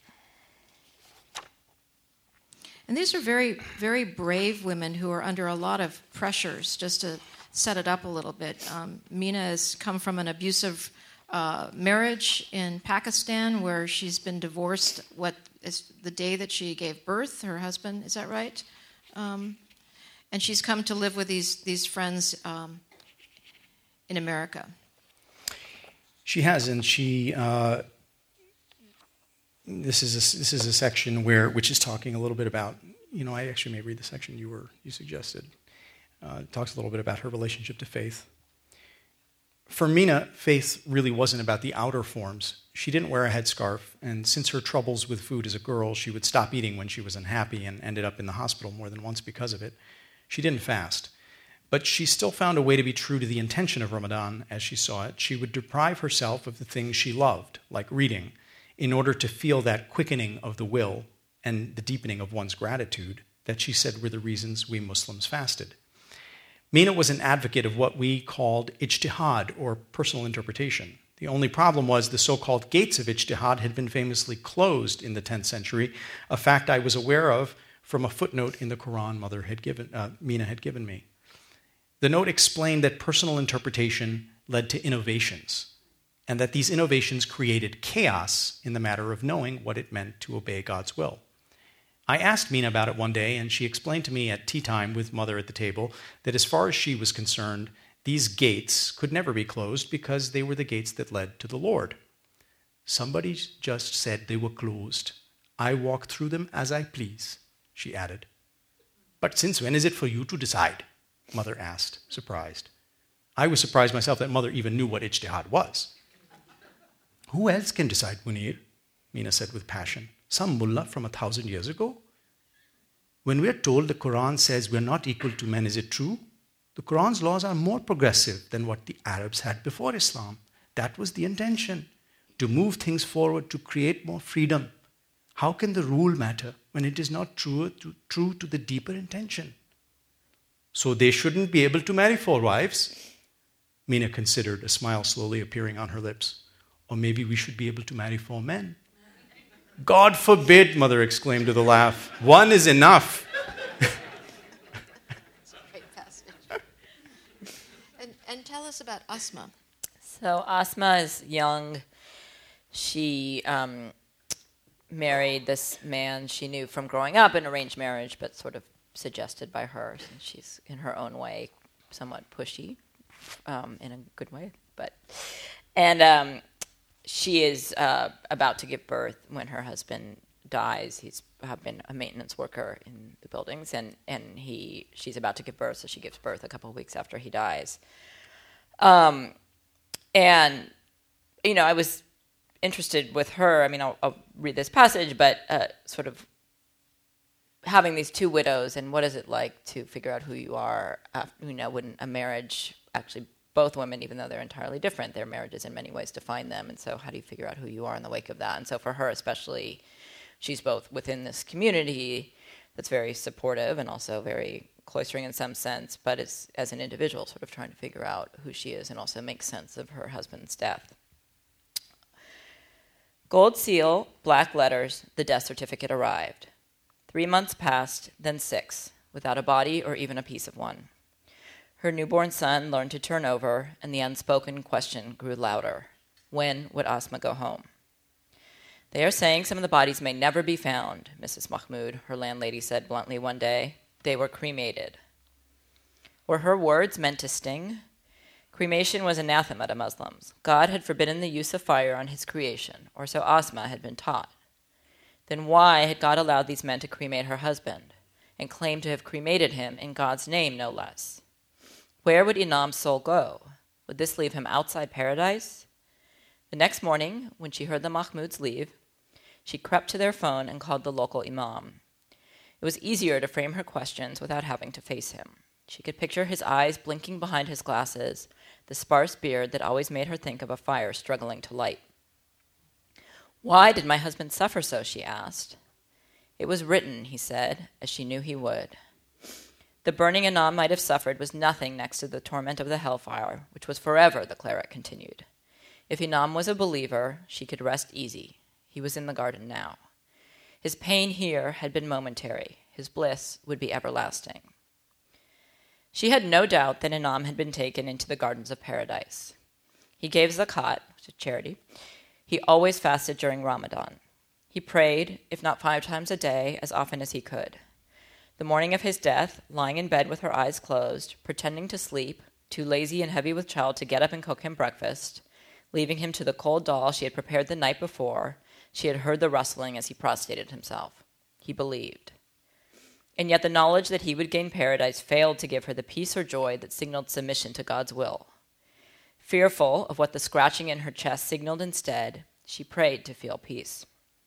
And these are very, very brave women who are under a lot of pressures, just to set it up a little bit. Um, Mina has come from an abusive uh, marriage in Pakistan where she's been divorced, what is the day that she gave birth, her husband, is that right? Um, and she's come to live with these, these friends um, in America. She has, and she... Uh, this is a, this is a section where which is talking a little bit about, you know, I actually may read the section you were you suggested. Uh, it talks a little bit about her relationship to faith. For Mina, faith really wasn't about the outer forms. She didn't wear a headscarf, and since her troubles with food as a girl, she would stop eating when she was unhappy and ended up in the hospital more than once because of it. She didn't fast. But she still found a way to be true to the intention of Ramadan as she saw it. She would deprive herself of the things she loved, like reading, in order to feel that quickening of the will and the deepening of one's gratitude that she said were the reasons we Muslims fasted. Mina was an advocate of what we called ijtihad, or personal interpretation. The only problem was the so-called gates of ijtihad had been famously closed in the tenth century, a fact I was aware of from a footnote in the Quran Mother had given, uh, Mina had given me. The note explained that personal interpretation led to innovations, and that these innovations created chaos in the matter of knowing what it meant to obey God's will. I asked Mina about it one day, and she explained to me at tea time with Mother at the table that as far as she was concerned, these gates could never be closed because they were the gates that led to the Lord. Somebody just said they were closed. I walk through them as I please, she added. But since when is it for you to decide? Mother asked, surprised. I was surprised myself that Mother even knew what ijtihad was. Who else can decide, Munir? Mina said with passion. Some mullah from a thousand years ago? When we're told the Quran says we're not equal to men, is it true? The Quran's laws are more progressive than what the Arabs had before Islam. That was the intention, to move things forward, to create more freedom. How can the rule matter when it is not true to, true to the deeper intention? So they shouldn't be able to marry four wives? Mina considered, a smile slowly appearing on her lips. Or maybe we should be able to marry four men. God forbid, Mother exclaimed with a laugh. One is enough. It's a great passage. And, and tell us about Asma. So Asma is young. She um, married this man she knew from growing up, an arranged marriage, but sort of suggested by her. And she's, in her own way, somewhat pushy, um, in a good way. But and um, she is uh, about to give birth when her husband dies. He's uh, been a maintenance worker in the buildings, and, and he she's about to give birth, so she gives birth a couple of weeks after he dies. Um, and, you know, I was interested with her. I mean, I'll, I'll read this passage, but uh, sort of having these two widows, and what is it like to figure out who you are, after, you know, when a marriage actually, both women, even though they're entirely different, their marriages in many ways define them, and so how do you figure out who you are in the wake of that? And so for her especially, she's both within this community that's very supportive and also very cloistering in some sense, but as, as an individual sort of trying to figure out who she is and also make sense of her husband's death. Gold seal, black letters, the death certificate arrived. Three months passed, then six, without a body or even a piece of one. Her newborn son learned to turn over, and the unspoken question grew louder. When would Asma go home? They are saying some of the bodies may never be found, Missus Mahmoud, her landlady said bluntly one day. They were cremated. Were her words meant to sting? Cremation was anathema to Muslims. God had forbidden the use of fire on his creation, or so Asma had been taught. Then why had God allowed these men to cremate her husband, and claim to have cremated him in God's name, no less? Where would Inam's soul go? Would this leave him outside paradise? The next morning, when she heard the Mahmouds leave, she crept to their phone and called the local imam. It was easier to frame her questions without having to face him. She could picture his eyes blinking behind his glasses, the sparse beard that always made her think of a fire struggling to light. Why did my husband suffer so, she asked. It was written, he said, as she knew he would. The burning Inam might have suffered was nothing next to the torment of the hellfire, which was forever, the cleric continued. If Inam was a believer, she could rest easy. He was in the garden now. His pain here had been momentary. His bliss would be everlasting. She had no doubt that Inam had been taken into the gardens of paradise. He gave zakat, which is charity. He always fasted during Ramadan. He prayed, if not five times a day, as often as he could. The morning of his death, lying in bed with her eyes closed, pretending to sleep, too lazy and heavy with child to get up and cook him breakfast, leaving him to the cold doll she had prepared the night before, she had heard the rustling as he prostrated himself. He believed. And yet the knowledge that he would gain paradise failed to give her the peace or joy that signaled submission to God's will. Fearful of what the scratching in her chest signaled instead, she prayed to feel peace.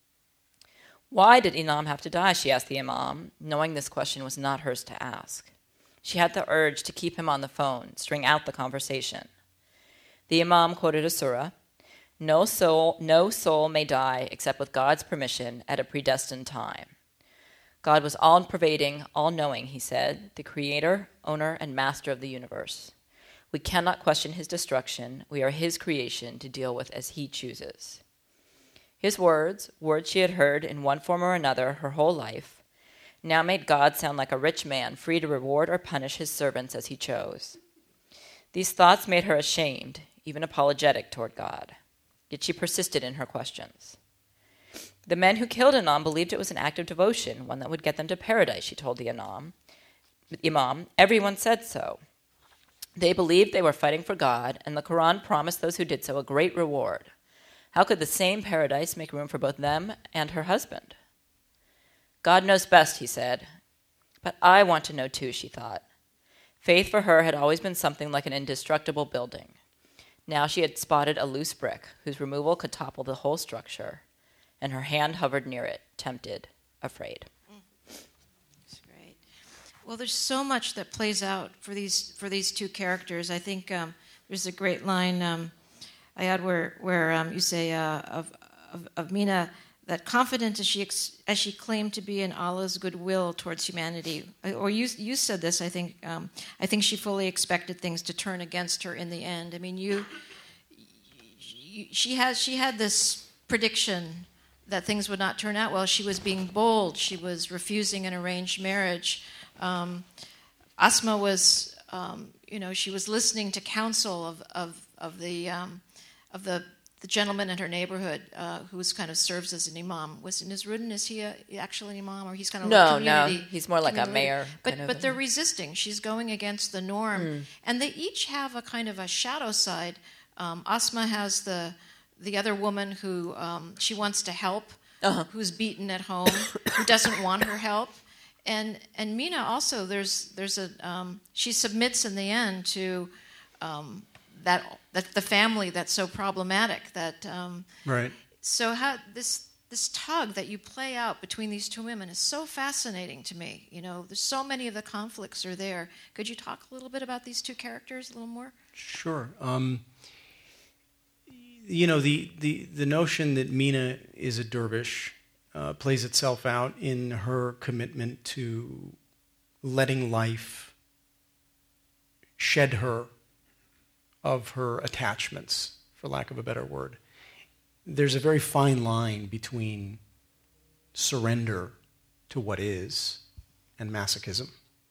Why did Inam have to die, she asked the imam, knowing this question was not hers to ask. She had the urge to keep him on the phone, string out the conversation. The imam quoted a surah, No soul, no soul may die except with God's permission at a predestined time. God was all-pervading, all-knowing, he said, the creator, owner, and master of the universe. We cannot question his destruction. We are his creation to deal with as he chooses. His words, words she had heard in one form or another her whole life, now made God sound like a rich man free to reward or punish his servants as he chose. These thoughts made her ashamed, even apologetic toward God. Yet she persisted in her questions. The men who killed Inam believed it was an act of devotion, one that would get them to paradise, she told the imam. Imam, everyone said so. They believed they were fighting for God, and the Quran promised those who did so a great reward. How could the same paradise make room for both them and her husband? God knows best, he said. But I want to know too, she thought. Faith for her had always been something like an indestructible building. Now she had spotted a loose brick whose removal could topple the whole structure, and her hand hovered near it, tempted, afraid. That's great. Well, there's so much that plays out for these for these two characters. I think um, there's a great line, um, Ayad, where where um, you say uh, of, of of Mina that confident as she ex- as she claimed to be in Allah's goodwill towards humanity, or you you said this. I think um, I think she fully expected things to turn against her in the end. I mean, you, you she has she had this prediction that things would not turn out well. She was being bold. She was refusing an arranged marriage. Um, Asma was, um, you know, she was listening to counsel of of of the um, of the. the gentleman in her neighborhood uh, who kind of serves as an imam. Was Nisruddin, is he a, actually an imam, or he's kind of no, like a community? No, he's more like a mayor. But kind of but a, they're resisting. She's going against the norm. Mm. And they each have a kind of a shadow side. Um, Asma has the the other woman who um, she wants to help, uh-huh. who's beaten at home, who doesn't want her help. And and Mina also, there's there's a um, she submits in the end to um, that that the family that's so problematic. That um, right. So how this this tug that you play out between these two women is so fascinating to me. You know, there's so many of the conflicts are there. Could you talk a little bit about these two characters a little more? Sure. Um, you know, the, the, the notion that Mina is a dervish uh, plays itself out in her commitment to letting life shed her of her attachments, for lack of a better word. There's a very fine line between surrender to what is and masochism.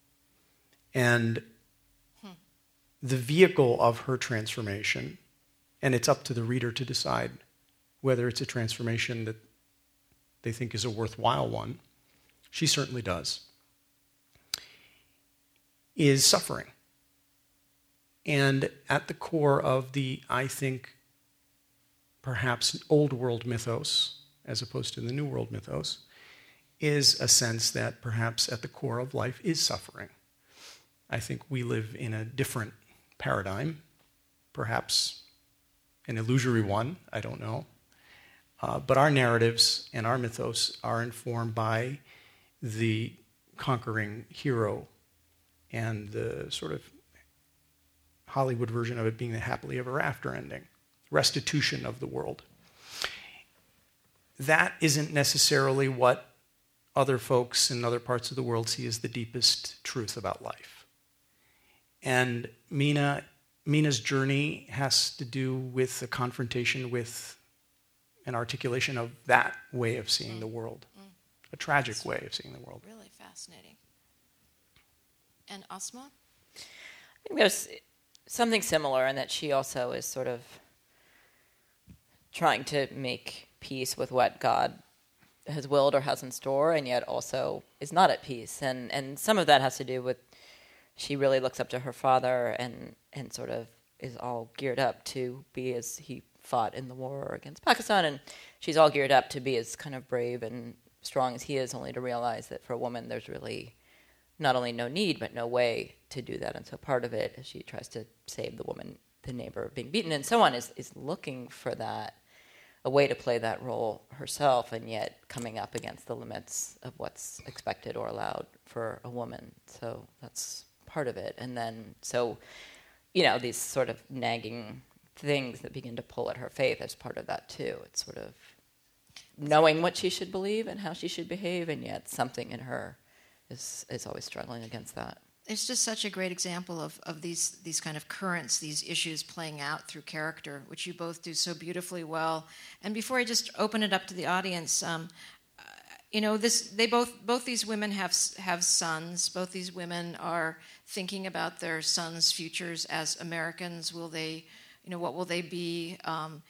And hmm. the vehicle of her transformation, and it's up to the reader to decide whether it's a transformation that they think is a worthwhile one, she certainly does, is suffering. And at the core of the, I think, perhaps old world mythos, as opposed to the new world mythos, is a sense that perhaps at the core of life is suffering. I think we live in a different paradigm, perhaps an illusory one, I don't know. Uh, but our narratives and our mythos are informed by the conquering hero and the sort of Hollywood version of it being the happily ever after ending, restitution of the world. That isn't necessarily what other folks in other parts of the world see as the deepest truth about life. And Mina, Mina's journey has to do with a confrontation with an articulation of that way of seeing mm. the world, mm. a tragic That's way of seeing the world. Really fascinating. And Asma? I think there's something similar in that she also is sort of trying to make peace with what God has willed or has in store, and yet also is not at peace. And and some of that has to do with she really looks up to her father and and sort of is all geared up to be as he fought in the war against Pakistan, and she's all geared up to be as kind of brave and strong as he is, only to realize that for a woman there's really not only no need but no way to do that. And so part of it, as she tries to save the woman, the neighbor being beaten and so on, is is looking for that, a way to play that role herself, and yet coming up against the limits of what's expected or allowed for a woman. So that's part of it. And then, so, you know, these sort of nagging things that begin to pull at her faith as part of that too. It's sort of knowing what she should believe and how she should behave, and yet something in her is is always struggling against that. It's just such a great example of, of these these kind of currents, these issues playing out through character, which you both do so beautifully well. And before I just open it up to the audience, um, uh, you know, this they both both these women have have sons. Both these women are thinking about their sons' futures as Americans. Will they, you know, what will they be? Um,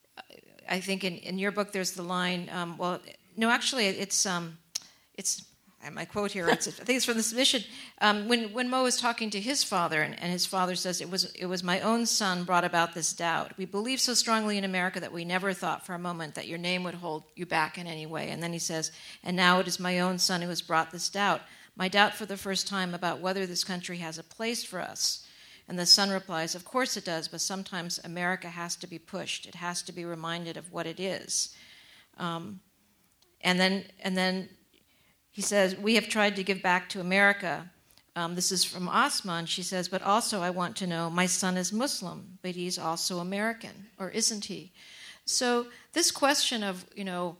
I think in, in your book there's the line. Um, well, no, actually, it's um, it's. My quote here, it's, I think it's from the submission. Um, when when Mo is talking to his father, and, and his father says, it was it was my own son brought about this doubt. We believe so strongly in America that we never thought for a moment that your name would hold you back in any way. And then he says, and now it is my own son who has brought this doubt. My doubt for the first time about whether this country has a place for us. And the son replies, of course it does, but sometimes America has to be pushed. It has to be reminded of what it is. Um, and then and then... He says, we have tried to give back to America. Um, this is from Osman. She says, but also I want to know, my son is Muslim, but he's also American, or isn't he? So this question of, you know,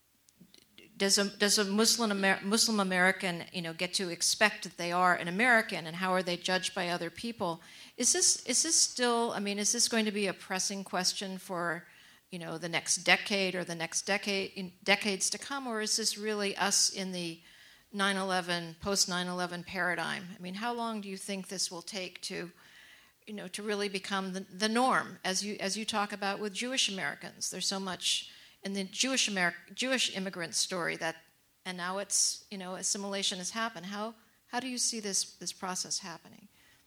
does a, does a Muslim, Amer- Muslim American, you know, get to expect that they are an American, and how are they judged by other people? Is this is this still, I mean, is this going to be a pressing question for, you know, the next decade or the next decade, in decades to come, or is this really us in the nine eleven, post nine eleven paradigm? I mean, how long do you think this will take to, you know, to really become the, the norm, as you as you talk about with Jewish Americans? There's so much in the Jewish Ameri- Jewish immigrant story that, and now it's, you know, assimilation has happened. How how do you see this this process happening?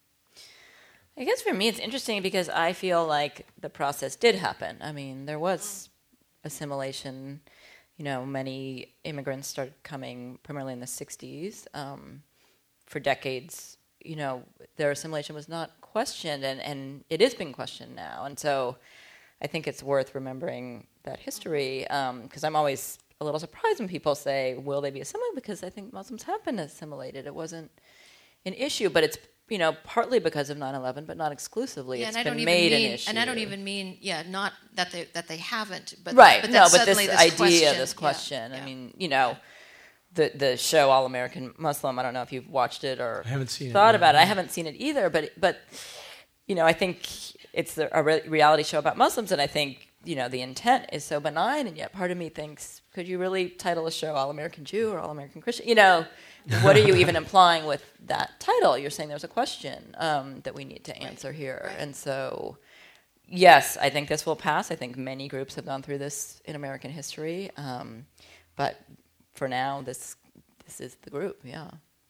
I guess for me it's interesting because I feel like the process did happen. I mean, there was assimilation. You know, many immigrants started coming primarily in the sixties. Um, for decades, you know, their assimilation was not questioned, and, and it is being questioned now. And so I think it's worth remembering that history, because um, I'm always a little surprised when people say, will they be assimilated? Because I think Muslims have been assimilated. It wasn't an issue, but it's, you know, partly because of nine eleven, but not exclusively. Yeah, it's and I been don't made even mean, an issue. And I don't even mean, yeah, not that they that they haven't, but right. But no, but this, this idea, question, this question. Yeah, I yeah. mean, you know, the the show All American Muslim. I don't know if you've watched it or I haven't seen thought it, about it. I haven't seen it either. But but you know, I think it's a re- reality show about Muslims, and I think, you know, the intent is so benign, and yet part of me thinks, could you really title a show All American Jew or All American Christian? You know, what are you even implying with that title? You're saying there's a question um, that we need to answer Right. here. Right. And so, yes, I think this will pass. I think many groups have gone through this in American history. Um, but for now, this this is the group, yeah.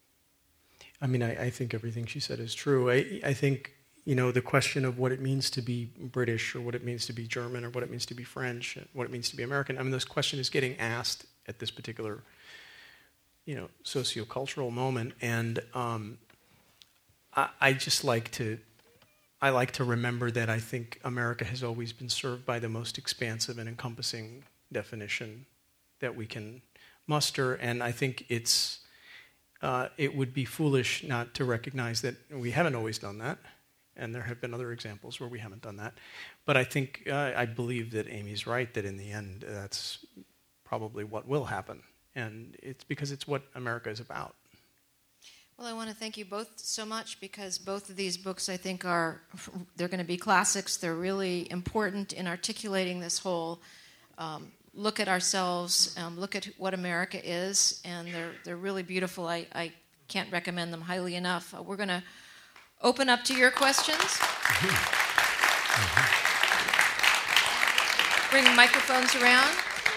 I mean, I, I think everything she said is true. I, I think, you know, the question of what it means to be British or what it means to be German or what it means to be French, what it means to be American, I mean, this question is getting asked at this particular, you know, sociocultural moment. And um, I, I just like to, I like to remember that I think America has always been served by the most expansive and encompassing definition that we can muster. And I think it's, uh, it would be foolish not to recognize that we haven't always done that. And there have been other examples where we haven't done that. But I think, uh, I believe that Amy's right, that in the end, that's probably what will happen. And it's because it's what America is about. Well, I want to thank you both so much, because both of these books, I think, are, they're going to be classics. They're really important in articulating this whole um, look at ourselves, um, look at what America is, and they're they're really beautiful. I, I can't recommend them highly enough. Uh, we're going to open up to your questions. bring microphones around.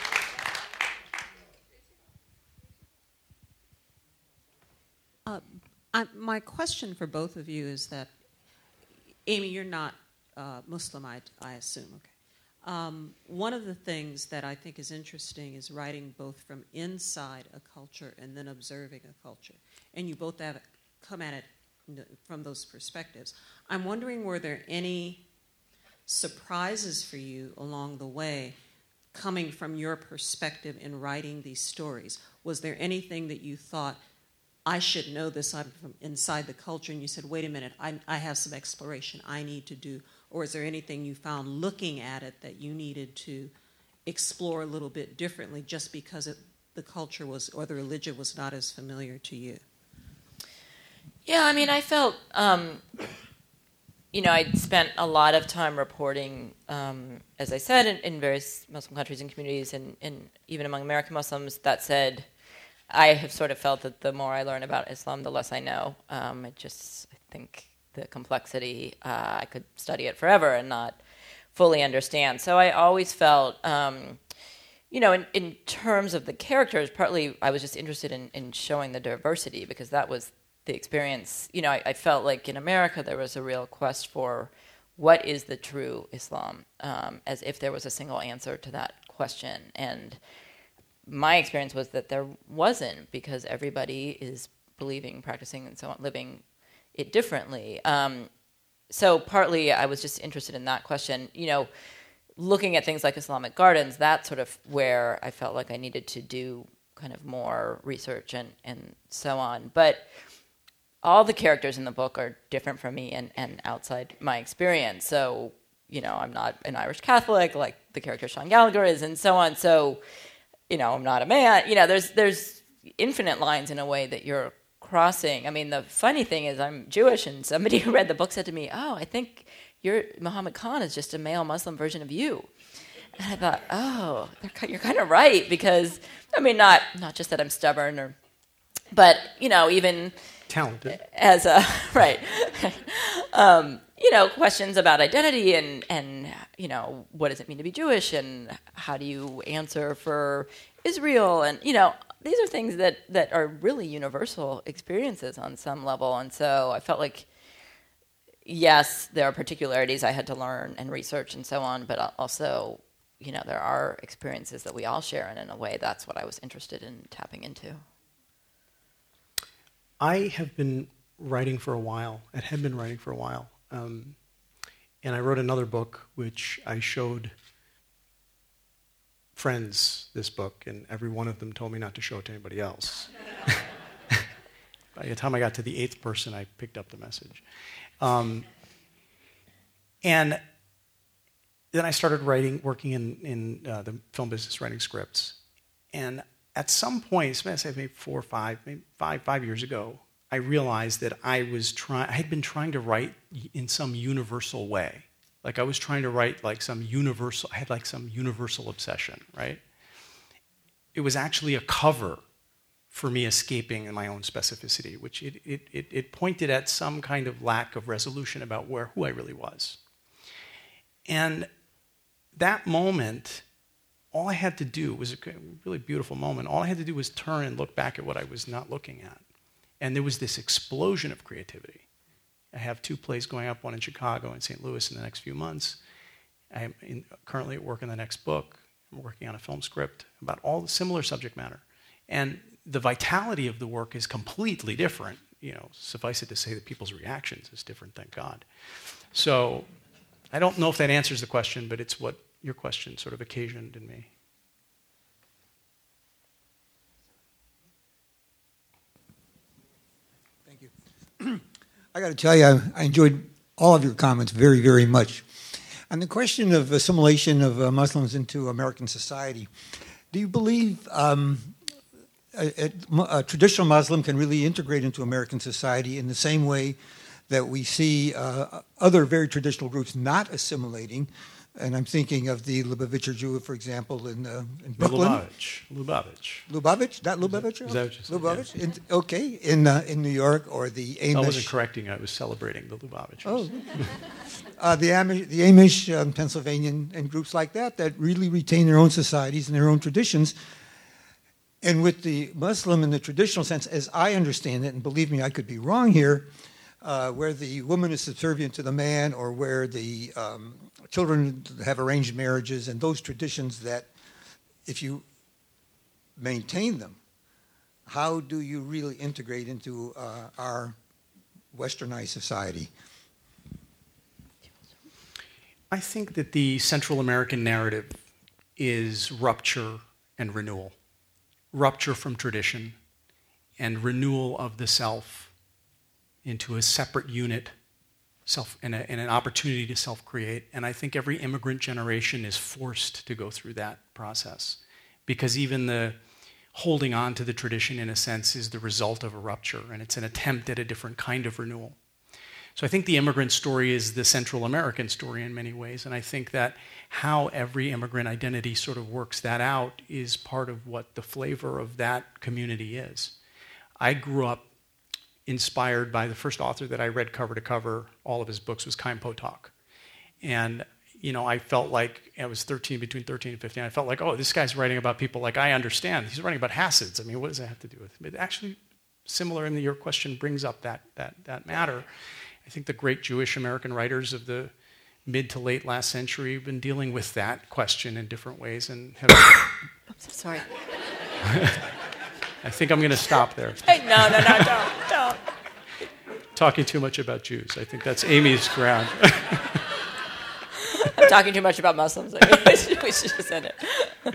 Uh, I, my question for both of you is that, Amy, you're not uh, Muslim, I, I assume. Okay. Um, one of the things that I think is interesting is writing both from inside a culture and then observing a culture. And you both have come at it from those perspectives. I'm wondering, were there any surprises for you along the way coming from your perspective in writing these stories? Was there anything that you thought, I should know this, I'm from inside the culture, and you said, wait a minute, I, I have some exploration I need to do? Or is there anything you found looking at it that you needed to explore a little bit differently just because it, the culture was, or the religion was not as familiar to you? Yeah, I mean, I felt, um, you know, I'd spent a lot of time reporting, um, as I said, in, in various Muslim countries and communities, and, and even among American Muslims. That said, I have sort of felt that the more I learn about Islam, the less I know. Um, it just, I think, the complexity, uh, I could study it forever and not fully understand. So I always felt, um, you know, in, in terms of the characters, partly I was just interested in, in showing the diversity, because that was the experience. You know, I, I felt like in America there was a real quest for what is the true Islam, um, as if there was a single answer to that question. And my experience was that there wasn't, because everybody is believing, practicing, and so on, living it differently. Um, so partly I was just interested in that question. You know, looking at things like Islamic Gardens, that's sort of where I felt like I needed to do kind of more research and, and so on. But all the characters in the book are different from me and, and outside my experience. So, you know, I'm not an Irish Catholic like the character Sean Gallagher is, and so on. So, you know, I'm not a man. You know, there's there's infinite lines in a way that you're crossing. I mean, the funny thing is I'm Jewish, and somebody who read the book said to me, oh, I think you're, Muhammad Khan is just a male Muslim version of you. And I thought, oh, you're kind of right, because, I mean, not not just that I'm stubborn, or, but, you know, even talented as a, right, um, you know, questions about identity and, and, you know, what does it mean to be Jewish, and how do you answer for Israel, and, you know, these are things that, that are really universal experiences on some level. And so I felt like, yes, there are particularities I had to learn and research and so on, but also, you know, there are experiences that we all share, and in a way that's what I was interested in tapping into. I have been writing for a while, and had been writing for a while. Um, and I wrote another book, which I showed friends this book, and every one of them told me not to show it to anybody else. By the time I got to the eighth person, I picked up the message. Um, and then I started writing, working in, in uh, the film business, writing scripts. And at some point, it's been, say maybe four or five, maybe five, five years ago, I realized that I was trying, I had been trying to write in some universal way. Like I was trying to write like some universal, I had like some universal obsession, right? It was actually a cover for me escaping my own specificity, which it, it, it, it pointed at some kind of lack of resolution about where, who I really was. And that moment, all I had to do was a really beautiful moment. All I had to do was turn and look back at what I was not looking at. And there was this explosion of creativity. I have two plays going up, one in Chicago and Saint Louis in the next few months. I'm in, currently at work on the next book. I'm working on a film script about all the similar subject matter. And the vitality of the work is completely different. You know, suffice it to say that people's reactions is different, thank God. So I don't know if that answers the question, but it's what your question sort of occasioned in me. Thank you. I got to tell you, I enjoyed all of your comments very, very much. On the question of assimilation of uh, Muslims into American society, do you believe um, a, a, a traditional Muslim can really integrate into American society in the same way that we see uh, other very traditional groups not assimilating, And I'm thinking of the Lubavitcher Jew, for example, in, uh, in Brooklyn. Lubavitch. Lubavitch. Lubavitch? Not Lubavitch? Is that what you said? Lubavitch? Yeah. In, okay, in uh, in New York, or the Amish. I wasn't correcting you. I was celebrating the Lubavitchers. Oh. uh, the Amish, the Amish um, Pennsylvanian, and groups like that that really retain their own societies and their own traditions. And with the Muslim in the traditional sense, as I understand it, and believe me, I could be wrong here, uh, where the woman is subservient to the man, or where the um, children have arranged marriages, and those traditions that, if you maintain them, how do you really integrate into uh, our westernized society? I think that the Central American narrative is rupture and renewal. Rupture from tradition and renewal of the self into a separate unit, self, and, a, and an opportunity to self-create. And I think every immigrant generation is forced to go through that process, because even the holding on to the tradition, in a sense, is the result of a rupture, and it's an attempt at a different kind of renewal. So I think the immigrant story is the Central American story in many ways, and I think that how every immigrant identity sort of works that out is part of what the flavor of that community is. I grew up inspired by the first author that I read cover to cover, all of his books, was Chaim Potok. And, you know, I felt like, I was thirteen, between thirteen and fifteen, I felt like, oh, this guy's writing about people like I understand. He's writing about Hasids. I mean, what does that have to do with it? But actually, similar, and your question brings up that, that, that matter. I think the great Jewish American writers of the mid to late last century have been dealing with that question in different ways and have... I'm so sorry. I think I'm going to stop there. Hey, no, no, no, don't, don't. Talking too much about Jews. I think that's Amy's ground. I'm talking too much about Muslims. I mean, we should, we should just end it.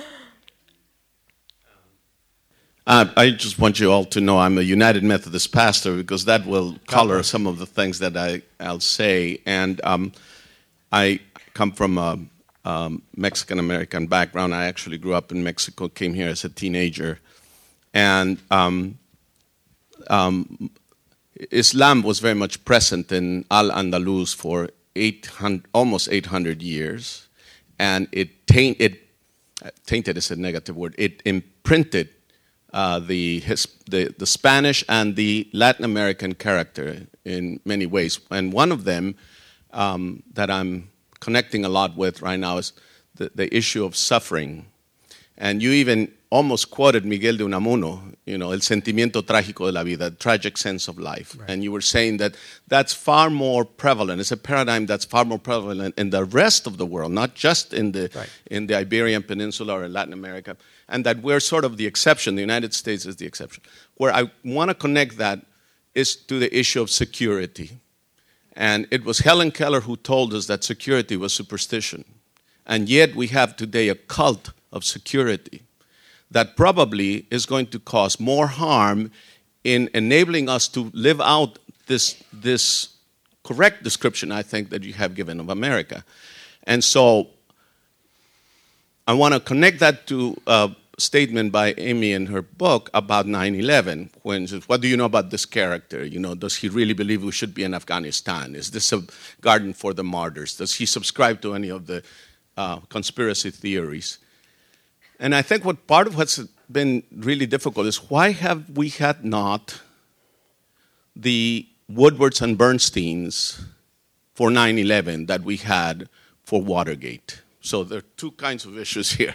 Uh, I just want you all to know I'm a United Methodist pastor, because that will color some of the things that I, I'll say. And um, I come from a um, Mexican-American background. I actually grew up in Mexico, came here as a teenager. And um, um, Islam was very much present in Al-Andalus for eight hundred, almost eight hundred years. And it, taint, it tainted is a negative word. It imprinted Uh, the, his, the the Spanish and the Latin American character in many ways. And one of them um, that I'm connecting a lot with right now is the, the issue of suffering. And you even almost quoted Miguel de Unamuno, you know, el sentimiento trágico de la vida, the tragic sense of life. Right. And you were saying that that's far more prevalent. It's a paradigm that's far more prevalent in the rest of the world, not just in the right. in the Iberian Peninsula or in Latin America. And that we're sort of the exception. The United States is the exception. Where I want to connect that is to the issue of security. And it was Helen Keller who told us that security was superstition. And yet we have today a cult of security that probably is going to cause more harm in enabling us to live out this, this correct description, I think, that you have given of America. And so I want to connect that to a statement by Amy in her book about nine eleven, when she says, what do you know about this character? You know, does he really believe we should be in Afghanistan? Is this a garden for the martyrs? Does he subscribe to any of the uh, conspiracy theories? And I think what part of what's been really difficult is why have we had not the Woodwards and Bernsteins for nine eleven that we had for Watergate? So there are two kinds of issues here.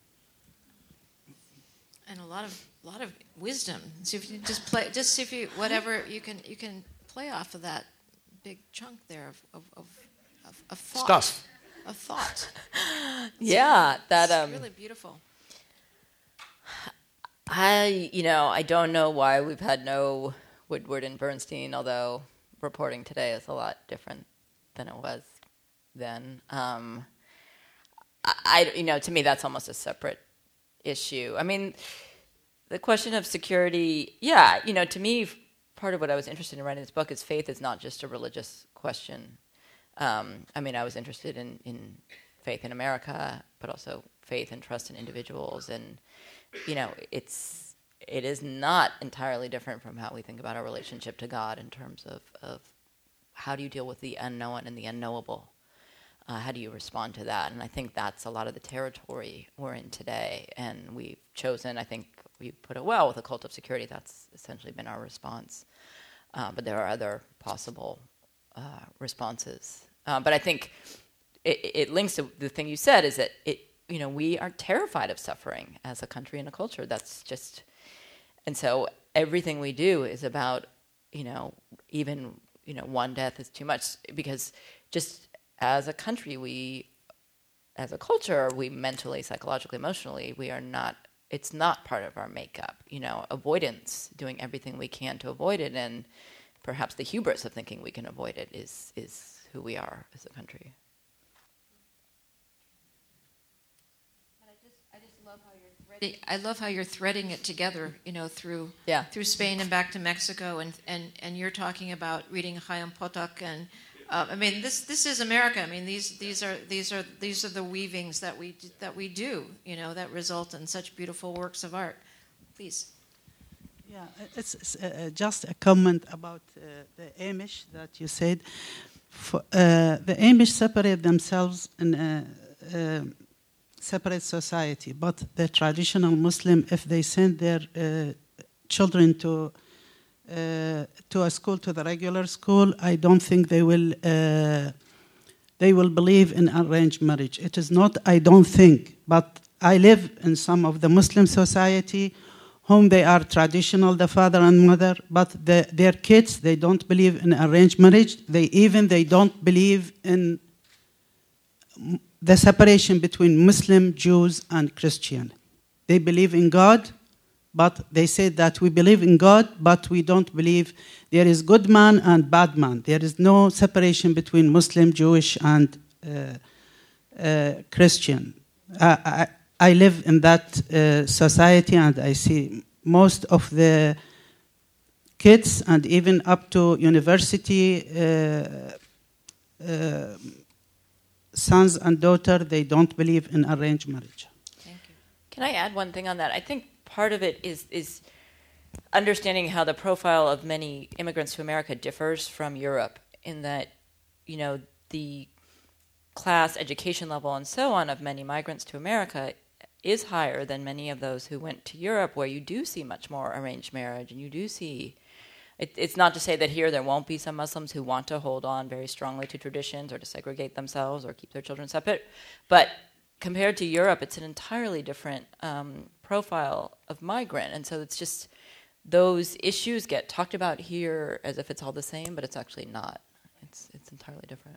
And a lot of lot of wisdom. So if you just play, just see if you whatever you can you can play off of that big chunk there of of of, of, of thought. Stuff. Of thought. Yeah, that it's um, really beautiful. I you know I don't know why we've had no Woodward and Bernstein, although reporting today is a lot different than it was then. Um, I, you know, to me, that's almost a separate issue. I mean, the question of security, yeah, you know, to me, part of what I was interested in writing this book is faith is not just a religious question. Um, I mean, I was interested in, in faith in America, but also faith and trust in individuals. And, you know, it's, it is not entirely different from how we think about our relationship to God in terms of, of how do you deal with the unknown and the unknowable. Uh, how do you respond to that? And I think that's a lot of the territory we're in today. And we've chosen, I think we put it well with the cult of security. That's essentially been our response. Uh, but there are other possible uh, responses. Uh, but I think it, it links to the thing you said, is that it, you know, we are terrified of suffering as a country and a culture. That's just, and so everything we do is about, you know, even, you know, one death is too much, because just as a country, we, as a culture, we mentally, psychologically, emotionally, we are not, it's not part of our makeup. You know, avoidance, doing everything we can to avoid it, and perhaps the hubris of thinking we can avoid it is is who we are as a country. But I just, I just love how you're threading. I love how you're threading it together. You know, through yeah. through Spain and back to Mexico, and and, and you're talking about reading Chaim Potok, and uh, I mean this this is America. I mean these these are these are these are the weavings that we that we do. You know, that result in such beautiful works of art. Please. Yeah, it's, it's uh, just a comment about uh, the Amish that you said. For, uh, the Amish separate themselves in a, a separate society, but the traditional Muslim, if they send their uh, children to uh, to a school, to the regular school, I don't think they will uh, they will believe in arranged marriage. It is not, I don't think, but I live in some of the Muslim society whom they are traditional, the father and mother, but the, their kids, they don't believe in arranged marriage. They even, they don't believe in the separation between Muslim, Jews, and Christian. They believe in God, but they say that we believe in God, but we don't believe there is good man and bad man. There is no separation between Muslim, Jewish, and uh, uh, Christian. Uh, I, I live in that uh, society, and I see most of the kids, and even up to university uh, uh, sons and daughters, they don't believe in arranged marriage. Thank you. Can I add one thing on that? I think part of it is is understanding how the profile of many immigrants to America differs from Europe, in that, you know, the class, education level, and so on of many migrants to America is higher than many of those who went to Europe, where you do see much more arranged marriage, and you do see, it, it's not to say that here there won't be some Muslims who want to hold on very strongly to traditions or to segregate themselves or keep their children separate, but compared to Europe, it's an entirely different um, profile of migrant, and so it's just, those issues get talked about here as if it's all the same, but it's actually not. It's, it's entirely different.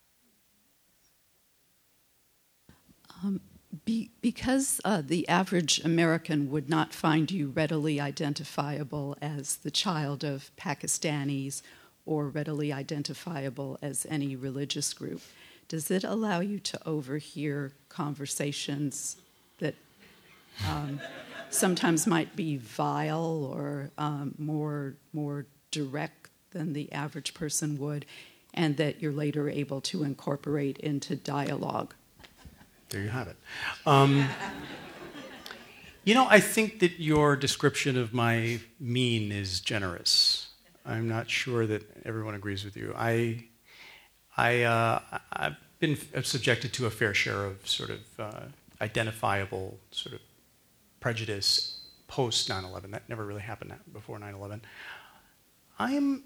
Um, Be, because uh, the average American would not find you readily identifiable as the child of Pakistanis or readily identifiable as any religious group, does it allow you to overhear conversations that um, sometimes might be vile or um, more, more direct than the average person would, and that you're later able to incorporate into dialogue? There you have it. Um, you know, I think that your description of my mean is generous. I'm not sure that everyone agrees with you. I, I, uh, I've been subjected to a fair share of sort of uh, identifiable sort of prejudice post nine eleven. That never really happened before nine eleven. I'm,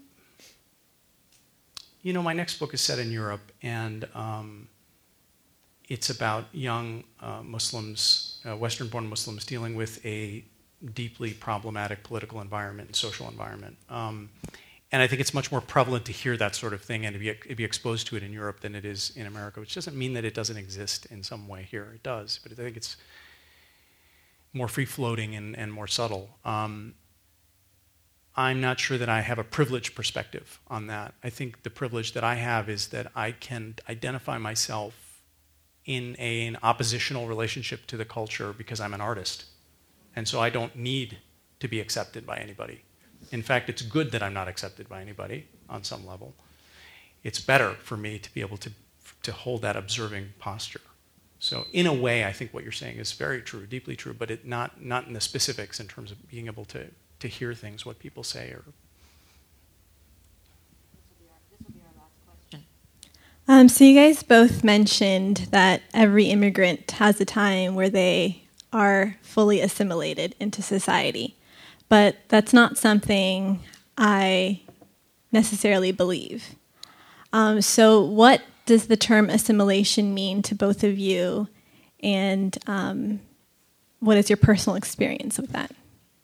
you know, my next book is set in Europe, and um, it's about young uh, Muslims, uh, Western-born Muslims, dealing with a deeply problematic political environment and social environment. Um, and I think it's much more prevalent to hear that sort of thing and to be, to be exposed to it in Europe than it is in America, which doesn't mean that it doesn't exist in some way here. It does, but I think it's more free-floating and, and more subtle. Um, I'm not sure that I have a privileged perspective on that. I think the privilege that I have is that I can identify myself in a, an oppositional relationship to the culture because I'm an artist. And so I don't need to be accepted by anybody. In fact, it's good that I'm not accepted by anybody on some level. It's better for me to be able to, to hold that observing posture. So in a way, I think what you're saying is very true, deeply true, but it not, not in the specifics in terms of being able to, to hear things, what people say. Or. This will be our last question. Um, so you guys both mentioned that every immigrant has a time where they are fully assimilated into society. But that's not something I necessarily believe. Um, so what does the term assimilation mean to both of you? And um, what is your personal experience with that?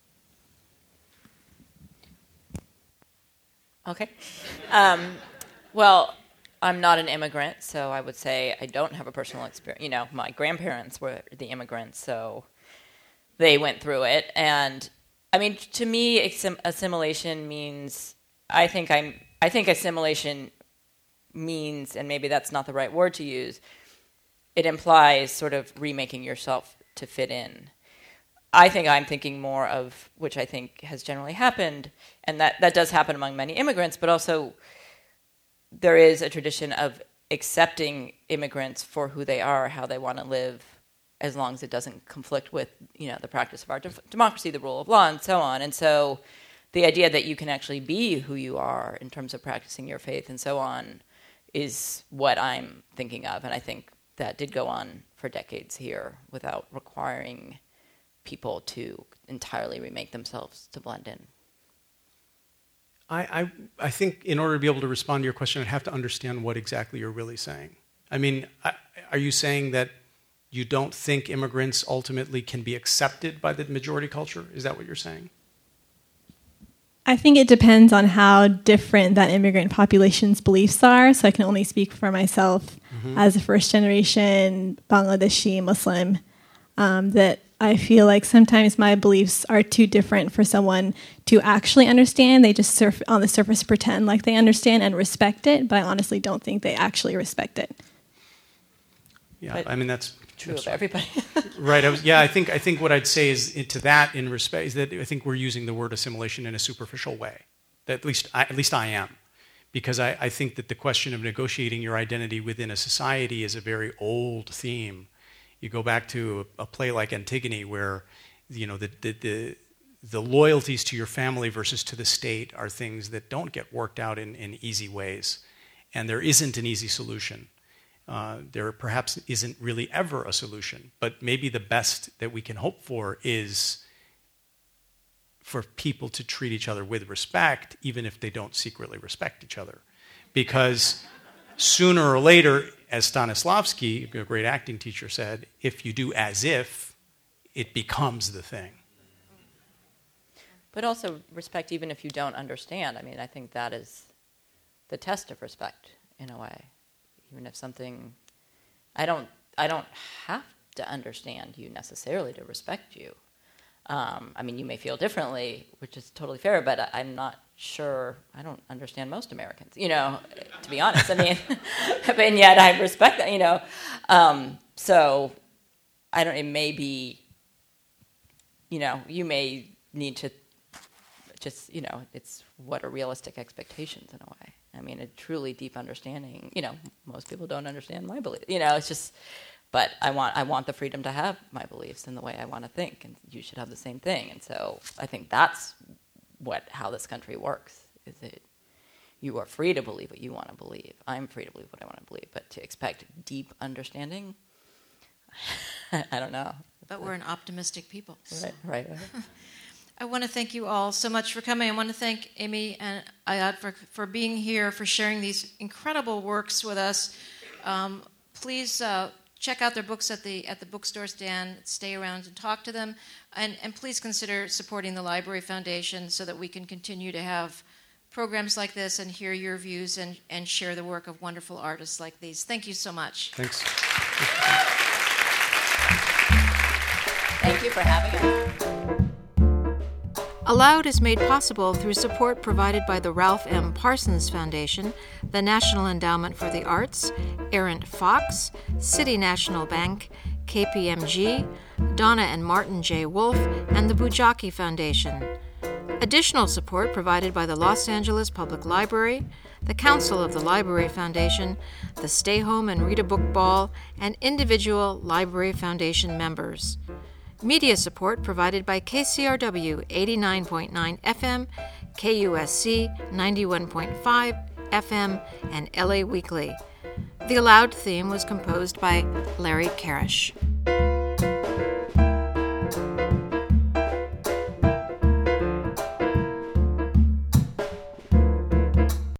Okay. Um, well, I'm not an immigrant, so I would say I don't have a personal experience. You know, my grandparents were the immigrants, so they went through it. And I mean, to me, assim- assimilation means, I think I'm, I think assimilation means, and maybe that's not the right word to use, it implies sort of remaking yourself to fit in. I think I'm thinking more of, which I think has generally happened, and that, that does happen among many immigrants, but also there is a tradition of accepting immigrants for who they are, how they want to live, as long as it doesn't conflict with, you know, the practice of our de- democracy, the rule of law, and so on. And so the idea that you can actually be who you are in terms of practicing your faith and so on is what I'm thinking of. And I think that did go on for decades here without requiring people to entirely remake themselves to blend in. I, I, I think in order to be able to respond to your question, I'd have to understand what exactly you're really saying. I mean, I, are you saying that you don't think immigrants ultimately can be accepted by the majority culture? Is that what you're saying? I think it depends on how different that immigrant population's beliefs are. So I can only speak for myself mm-hmm. as a first-generation Bangladeshi Muslim, um, that I feel like sometimes my beliefs are too different for someone to actually understand. They just surf on the surface pretend like they understand and respect it, but I honestly don't think they actually respect it. Yeah, but I mean that's true that's of everybody. Right. I was, yeah, I think I think what I'd say is to that in respect is that I think we're using the word assimilation in a superficial way. That at least I, at least I am, because I, I think that the question of negotiating your identity within a society is a very old theme. You go back to a, a play like Antigone, where you know the, the the the loyalties to your family versus to the state are things that don't get worked out in, in easy ways, and there isn't an easy solution. Uh, there perhaps isn't really ever a solution, but maybe the best that we can hope for is for people to treat each other with respect, even if they don't secretly respect each other, because sooner or later, as Stanislavski, a great acting teacher, said, if you do as if, it becomes the thing. But also respect even if you don't understand. I mean, I think that is the test of respect, in a way. Even if something, I don't, I don't have to understand you necessarily to respect you. Um, I mean, you may feel differently, which is totally fair, but I, I'm not sure, I don't understand most Americans, you know, to be honest. I mean, and yet I respect that, you know. Um, so, I don't, it may be, you know, you may need to just, you know, it's what are realistic expectations in a way. I mean, a truly deep understanding, you know, most people don't understand my beliefs, you know, it's just, but I want I want the freedom to have my beliefs in the way I want to think, and you should have the same thing. And so I think that's what how this country works, is that you are free to believe what you want to believe. I'm free to believe what I want to believe, but to expect deep understanding, I don't know. But we're an optimistic people. So. Right, right, right. I want to thank you all so much for coming. I want to thank Amy and Ayad for, for being here, for sharing these incredible works with us. Um, please uh, check out their books at the at the bookstore stand. Stay around and talk to them. And, and please consider supporting the Library Foundation so that we can continue to have programs like this and hear your views and, and share the work of wonderful artists like these. Thank you so much. Thanks. Thank you for having us. Aloud is made possible through support provided by the Ralph M. Parsons Foundation, the National Endowment for the Arts, Errant Fox, City National Bank, K P M G, Donna and Martin J. Wolf, and the Bujaki Foundation. Additional support provided by the Los Angeles Public Library, the Council of the Library Foundation, the Stay Home and Read a Book Ball, and individual Library Foundation members. Media support provided by K C R W eighty-nine point nine F M, K U S C ninety-one point five F M, and L A Weekly. The Aloud theme was composed by Larry Karish.